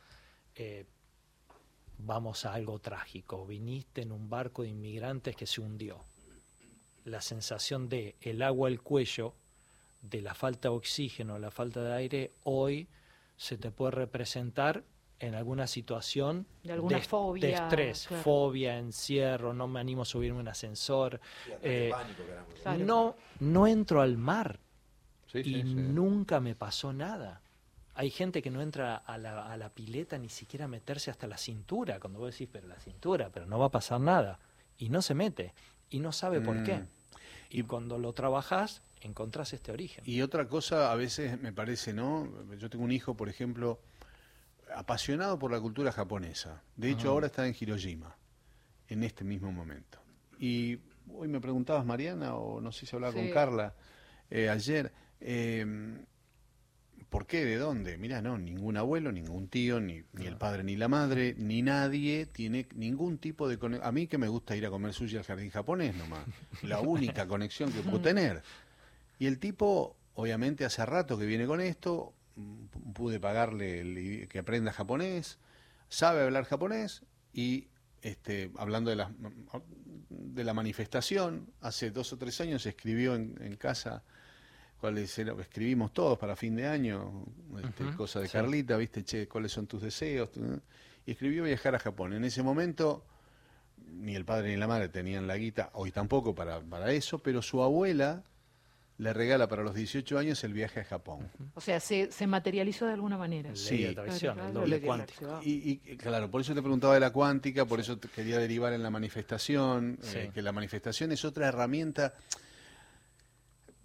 Vamos a algo trágico. Viniste en un barco de inmigrantes que se hundió. La sensación de el agua al cuello, de la falta de oxígeno, la falta de aire, hoy se te puede representar en alguna situación de alguna fobia, de estrés, claro. Fobia, encierro, no me animo a subirme a un ascensor, pánico, no entro al mar y nunca me pasó nada. Hay gente que no entra a la pileta ni siquiera a meterse hasta la cintura, cuando vos decís, pero la cintura, pero no va a pasar nada, y no se mete, y no sabe por qué. Y cuando lo trabajás, encontrás este origen. Y otra cosa, a veces me parece, ¿no? Yo tengo un hijo, por ejemplo, apasionado por la cultura japonesa. De hecho, ahora está en Hiroshima, en este mismo momento. Y hoy me preguntabas, Mariana, o no sé si hablaba con Carla, ayer, ¿por qué? ¿De dónde? Mirá, no, ningún abuelo, ningún tío, ni el padre ni la madre, ni nadie tiene ningún tipo de conexión. A mí que me gusta ir a comer sushi al jardín japonés nomás, la única conexión que puedo tener. Y el tipo, obviamente hace rato que viene con esto, pude pagarle que aprenda japonés, sabe hablar japonés y hablando de la manifestación, hace 2 o 3 años escribió en casa, escribimos todos para fin de año, cosa de Carlita, viste, che, ¿cuáles son tus deseos? Y escribió viajar a Japón. En ese momento ni el padre ni la madre tenían la guita, hoy tampoco para eso, pero su abuela le regala para los 18 años el viaje a Japón. O sea, se materializó de alguna manera. Sí, la tradición, el doble cuántico. Y claro, por eso te preguntaba de la cuántica, por eso te quería derivar en la manifestación, que la manifestación es otra herramienta.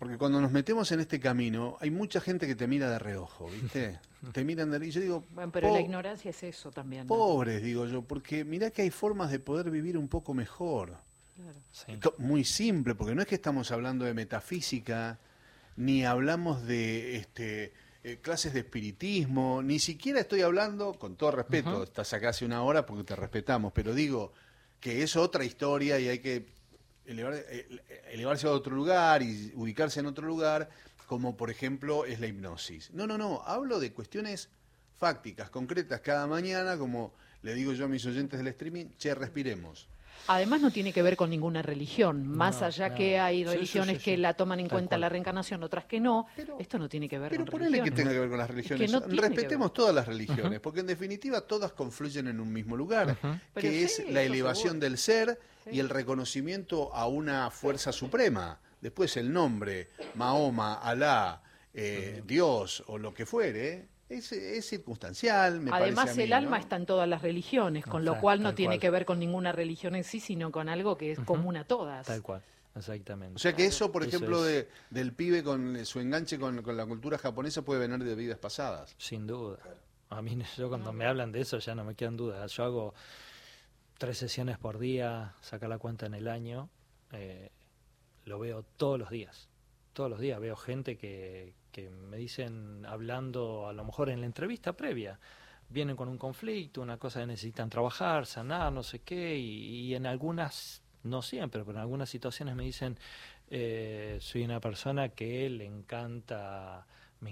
Porque cuando nos metemos en este camino, hay mucha gente que te mira de reojo, ¿viste? Te miran de... Y yo digo... Bueno, pero la ignorancia es eso también, ¿no? Pobres, digo yo, porque mirá que hay formas de poder vivir un poco mejor. Claro. Sí. Muy simple, porque no es que estamos hablando de metafísica, ni hablamos de clases de espiritismo, ni siquiera estoy hablando, con todo respeto, estás acá hace una hora porque te respetamos, pero digo que es otra historia y hay que elevarse a otro lugar y ubicarse en otro lugar, como por ejemplo es la hipnosis. No, hablo de cuestiones fácticas, concretas, cada mañana, como le digo yo a mis oyentes del streaming, respiremos. Además no tiene que ver con ninguna religión, más allá que hay religiones que la toman en cuenta la reencarnación, otras que no, esto no tiene que ver con religiones. Pero ponele que tenga que ver con las religiones, respetemos todas las religiones, porque en definitiva todas confluyen en un mismo lugar, que es la elevación del ser y el reconocimiento a una fuerza suprema. Después el nombre, Mahoma, Alá, Dios o lo que fuere... Es circunstancial, me parece. Además, a mí, el alma está en todas las religiones, con lo cual no tiene que ver con ninguna religión en sí, sino con algo que es común a todas. Tal cual, exactamente. O sea que eso, por ejemplo, del pibe con su enganche con la cultura japonesa puede venir de vidas pasadas. Sin duda. A mí, yo cuando me hablan de eso ya no me quedan dudas. Yo hago 3 sesiones por día, saca la cuenta en el año, lo veo todos los días. Todos los días veo gente que me dicen, hablando a lo mejor en la entrevista previa, vienen con un conflicto, una cosa que necesitan trabajar, sanar, no sé qué, y en algunas, no siempre, pero en algunas situaciones me dicen, soy una persona que me encanta,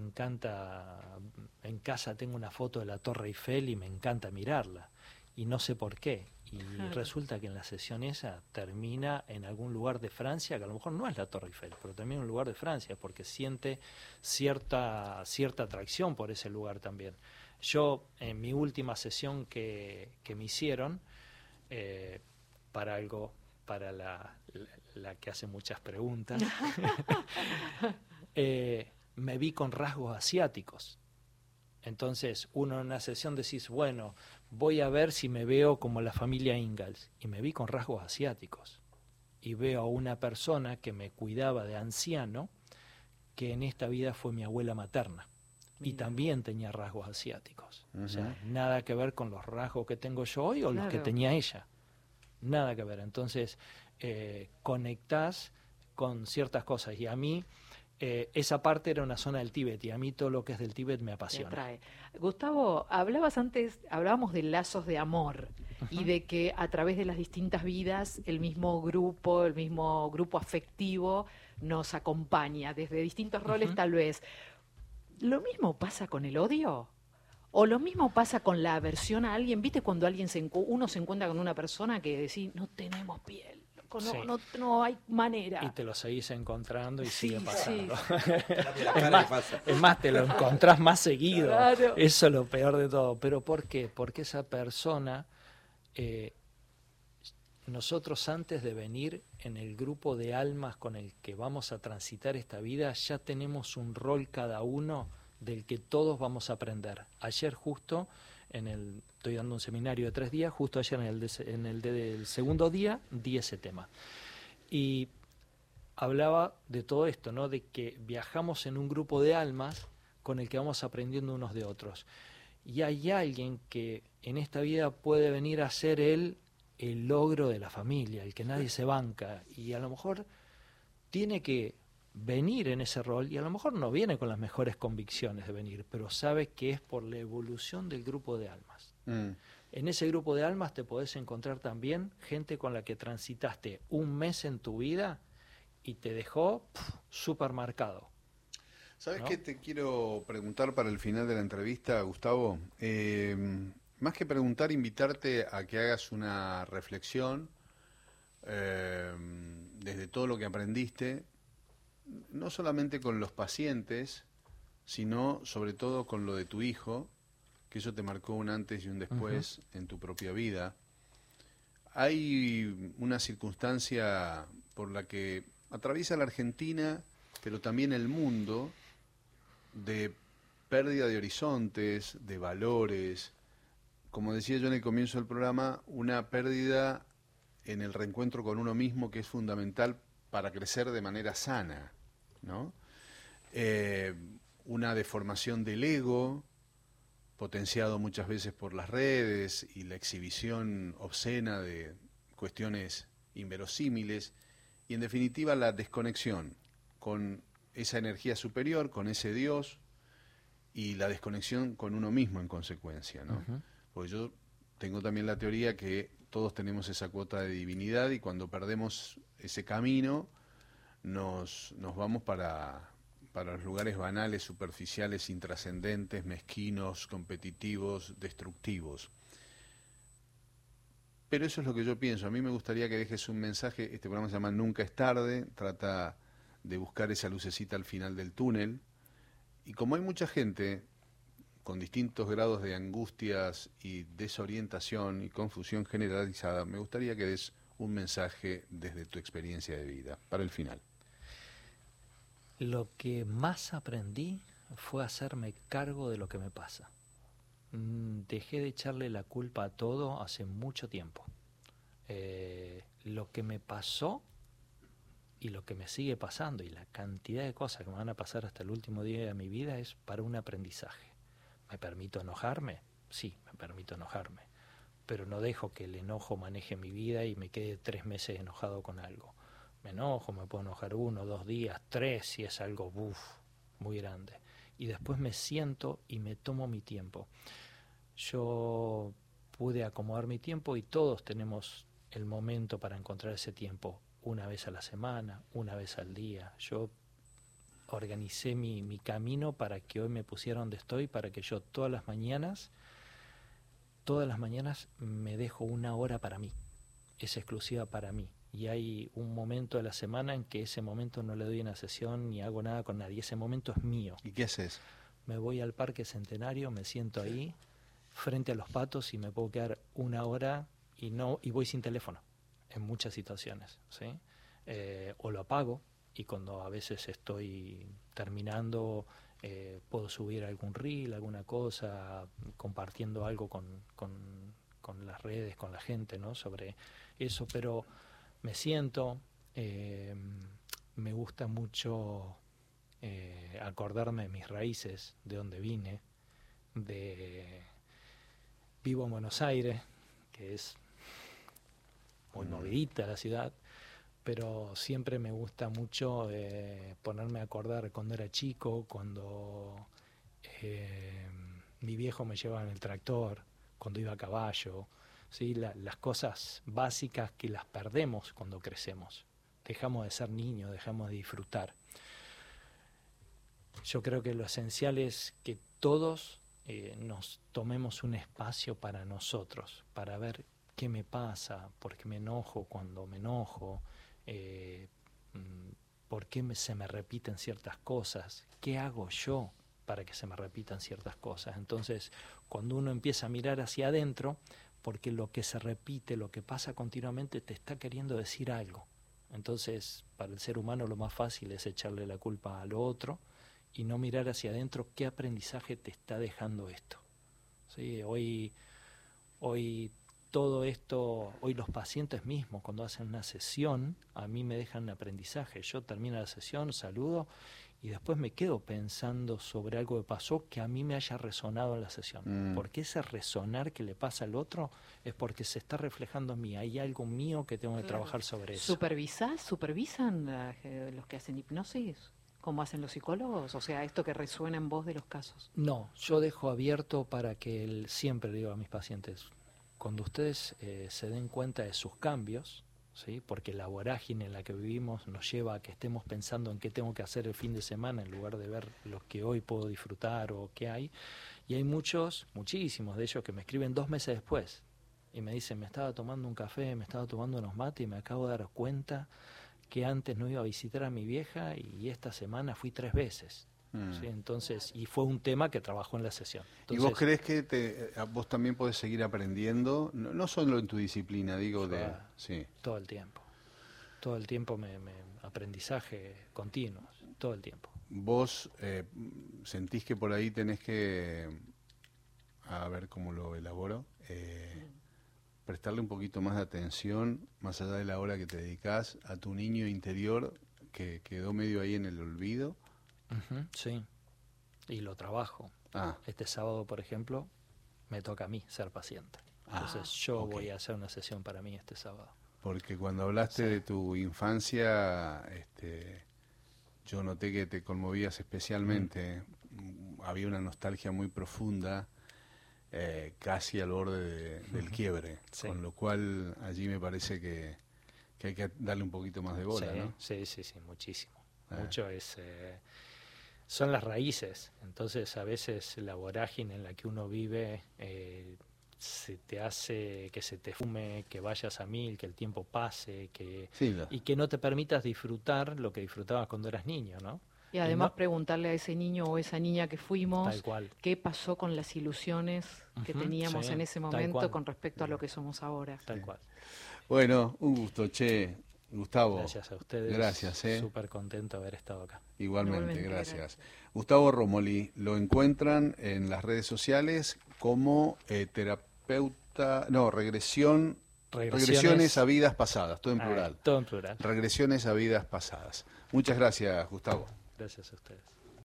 en casa tengo una foto de la Torre Eiffel y me encanta mirarla, y no sé por qué. Y resulta que en la sesión esa termina en algún lugar de Francia, que a lo mejor no es la Torre Eiffel, pero termina en un lugar de Francia, porque siente cierta atracción por ese lugar también. Yo, en mi última sesión que me hicieron, para la que hace muchas preguntas, me vi con rasgos asiáticos. Entonces, uno en una sesión decís, bueno, voy a ver si me veo como la familia Ingalls, y me vi con rasgos asiáticos. Y veo a una persona que me cuidaba de anciano, que en esta vida fue mi abuela materna. Y también tenía rasgos asiáticos. O sea, nada que ver con los rasgos que tengo yo hoy o los que tenía ella. Nada que ver. Entonces, conectás con ciertas cosas. Y a mí... esa parte era una zona del Tíbet y a mí todo lo que es del Tíbet me apasiona. Gustavo, hablábamos de lazos de amor y de que a través de las distintas vidas el mismo grupo afectivo nos acompaña desde distintos roles tal vez. ¿Lo mismo pasa con el odio? ¿O lo mismo pasa con la aversión a alguien? ¿Viste cuando uno se encuentra con una persona que decís, no tenemos piel? No hay manera. Y te lo seguís encontrando y sigue pasando. Sí. Es más, te lo encontrás más seguido. Claro. Eso es lo peor de todo. ¿Pero por qué? Porque esa persona, nosotros antes de venir en el grupo de almas con el que vamos a transitar esta vida, ya tenemos un rol cada uno del que todos vamos a aprender. Ayer justo... estoy dando un seminario de 3 días, justo ayer en el del segundo día di ese tema. Y hablaba de todo esto, ¿no? De que viajamos en un grupo de almas con el que vamos aprendiendo unos de otros. Y hay alguien que en esta vida puede venir a ser el logro de la familia, el que nadie se banca. Y a lo mejor tiene que venir en ese rol y a lo mejor no viene con las mejores convicciones de venir, pero sabe que es por la evolución del grupo de almas. En ese grupo de almas te podés encontrar también gente con la que transitaste un mes en tu vida y te dejó súper marcado. ¿Sabes qué te quiero preguntar para el final de la entrevista, Gustavo? Más que preguntar, invitarte a que hagas una reflexión desde todo lo que aprendiste, no solamente con los pacientes, sino sobre todo con lo de tu hijo, que eso te marcó un antes y un después en tu propia vida. Hay una circunstancia por la que atraviesa la Argentina, pero también el mundo, de pérdida de horizontes, de valores. Como decía yo en el comienzo del programa, una pérdida en el reencuentro con uno mismo que es fundamental para crecer de manera sana. ¿no? Una deformación del ego, potenciado muchas veces por las redes y la exhibición obscena de cuestiones inverosímiles, y en definitiva la desconexión con esa energía superior, con ese Dios, y la desconexión con uno mismo en consecuencia, ¿no? Porque yo tengo también la teoría que todos tenemos esa cuota de divinidad y cuando perdemos ese camino nos vamos para los lugares banales, superficiales, intrascendentes, mezquinos, competitivos, destructivos. Pero eso es lo que yo pienso. A mí me gustaría que dejes un mensaje. Este programa se llama Nunca es tarde, trata de buscar esa lucecita al final del túnel. Y como hay mucha gente con distintos grados de angustias y desorientación y confusión generalizada, me gustaría que des un mensaje desde tu experiencia de vida, para el final. Lo que más aprendí fue hacerme cargo de lo que me pasa. Dejé de echarle la culpa a todo hace mucho tiempo. Lo que me pasó y lo que me sigue pasando y la cantidad de cosas que me van a pasar hasta el último día de mi vida es para un aprendizaje. ¿Me permito enojarme? Sí, me permito enojarme. Pero no dejo que el enojo maneje mi vida y me quede 3 meses enojado con algo. Me enojo, me puedo enojar 1, 2 días, 3 si es algo muy grande. Y después me siento y me tomo mi tiempo. Yo pude acomodar mi tiempo y todos tenemos el momento para encontrar ese tiempo. Una vez a la semana, una vez al día. Yo organicé mi camino para que hoy me pusiera donde estoy, para que yo todas las mañanas me dejo 1 hora para mí. Es exclusiva para mí. Y hay un momento de la semana en que ese momento no le doy una sesión ni hago nada con nadie. Ese momento es mío. ¿Y qué haces? Me voy al Parque Centenario, me siento ahí, frente a los patos y me puedo quedar 1 hora y voy sin teléfono en muchas situaciones, ¿sí? O lo apago y cuando a veces estoy terminando puedo subir algún reel, alguna cosa, compartiendo algo con las redes, con la gente, ¿no? Sobre eso, pero me siento, me gusta mucho acordarme de mis raíces, de dónde vine, vivo en Buenos Aires, que es muy movidita la ciudad, pero siempre me gusta mucho ponerme a acordar cuando era chico, cuando mi viejo me llevaba en el tractor, cuando iba a caballo, ¿sí? Las cosas básicas que las perdemos cuando crecemos. Dejamos de ser niños, dejamos de disfrutar. Yo creo que lo esencial es que todos nos tomemos un espacio para nosotros, para ver qué me pasa, por qué me enojo cuando me enojo, por qué se me repiten ciertas cosas, qué hago yo para que se me repitan ciertas cosas. Entonces, cuando uno empieza a mirar hacia adentro, porque lo que se repite, lo que pasa continuamente, te está queriendo decir algo. Entonces, para el ser humano lo más fácil es echarle la culpa a lo otro y no mirar hacia adentro qué aprendizaje te está dejando esto. ¿Sí? Hoy todo esto, hoy los pacientes mismos cuando hacen una sesión, a mí me dejan un aprendizaje. Yo termino la sesión, saludo y después me quedo pensando sobre algo que pasó que a mí me haya resonado en la sesión. Porque ese resonar que le pasa al otro es porque se está reflejando en mí. Hay algo mío que tengo que trabajar sobre eso. ¿Supervisan los que hacen hipnosis? ¿Cómo hacen los psicólogos? O sea, esto que resuena en voz de los casos. No, yo dejo abierto para que siempre le digo a mis pacientes, cuando ustedes se den cuenta de sus cambios, ¿sí? Porque la vorágine en la que vivimos nos lleva a que estemos pensando en qué tengo que hacer el fin de semana en lugar de ver lo que hoy puedo disfrutar o qué hay. Y hay muchísimos de ellos que me escriben 2 meses después y me dicen, me estaba tomando un café, me estaba tomando unos mates y me acabo de dar cuenta que antes no iba a visitar a mi vieja y esta semana fui 3 veces. ¿Sí? Entonces, y fue un tema que trabajó en la sesión. Entonces, ¿y vos crees que vos también podés seguir aprendiendo? No solo en tu disciplina, digo, sí. Todo el tiempo. Todo el tiempo aprendizaje continuo, todo el tiempo. ¿Vos sentís que por ahí tenés que, a ver cómo lo elaboro, prestarle un poquito más de atención, más allá de la hora que te dedicás, a tu niño interior que quedó medio ahí en el olvido. Sí, y lo trabajo. Este sábado, por ejemplo, me toca a mí ser paciente. Entonces yo voy a hacer una sesión para mí este sábado. Porque cuando hablaste de tu infancia, yo noté que te conmovías especialmente. Había una nostalgia muy profunda, casi al borde del quiebre. Con lo cual allí me parece que hay que darle un poquito más de bola, ¿no? Sí, muchísimo. Mucho son las raíces. Entonces a veces la vorágine en la que uno vive se te hace que se te fume, que vayas a mil, que el tiempo pase, y que no te permitas disfrutar lo que disfrutabas cuando eras niño, ¿no? Y además preguntarle a ese niño o esa niña que fuimos qué pasó con las ilusiones que teníamos en ese momento con respecto a lo que somos ahora. Tal cual. Bueno, un gusto, Gustavo. Gracias a ustedes. Gracias, Súper contento de haber estado acá. Igualmente, gracias. Gustavo Romoli, lo encuentran en las redes sociales como regresiones a vidas pasadas, todo en plural. Todo en plural. Regresiones a vidas pasadas. Muchas gracias, Gustavo. Gracias a ustedes.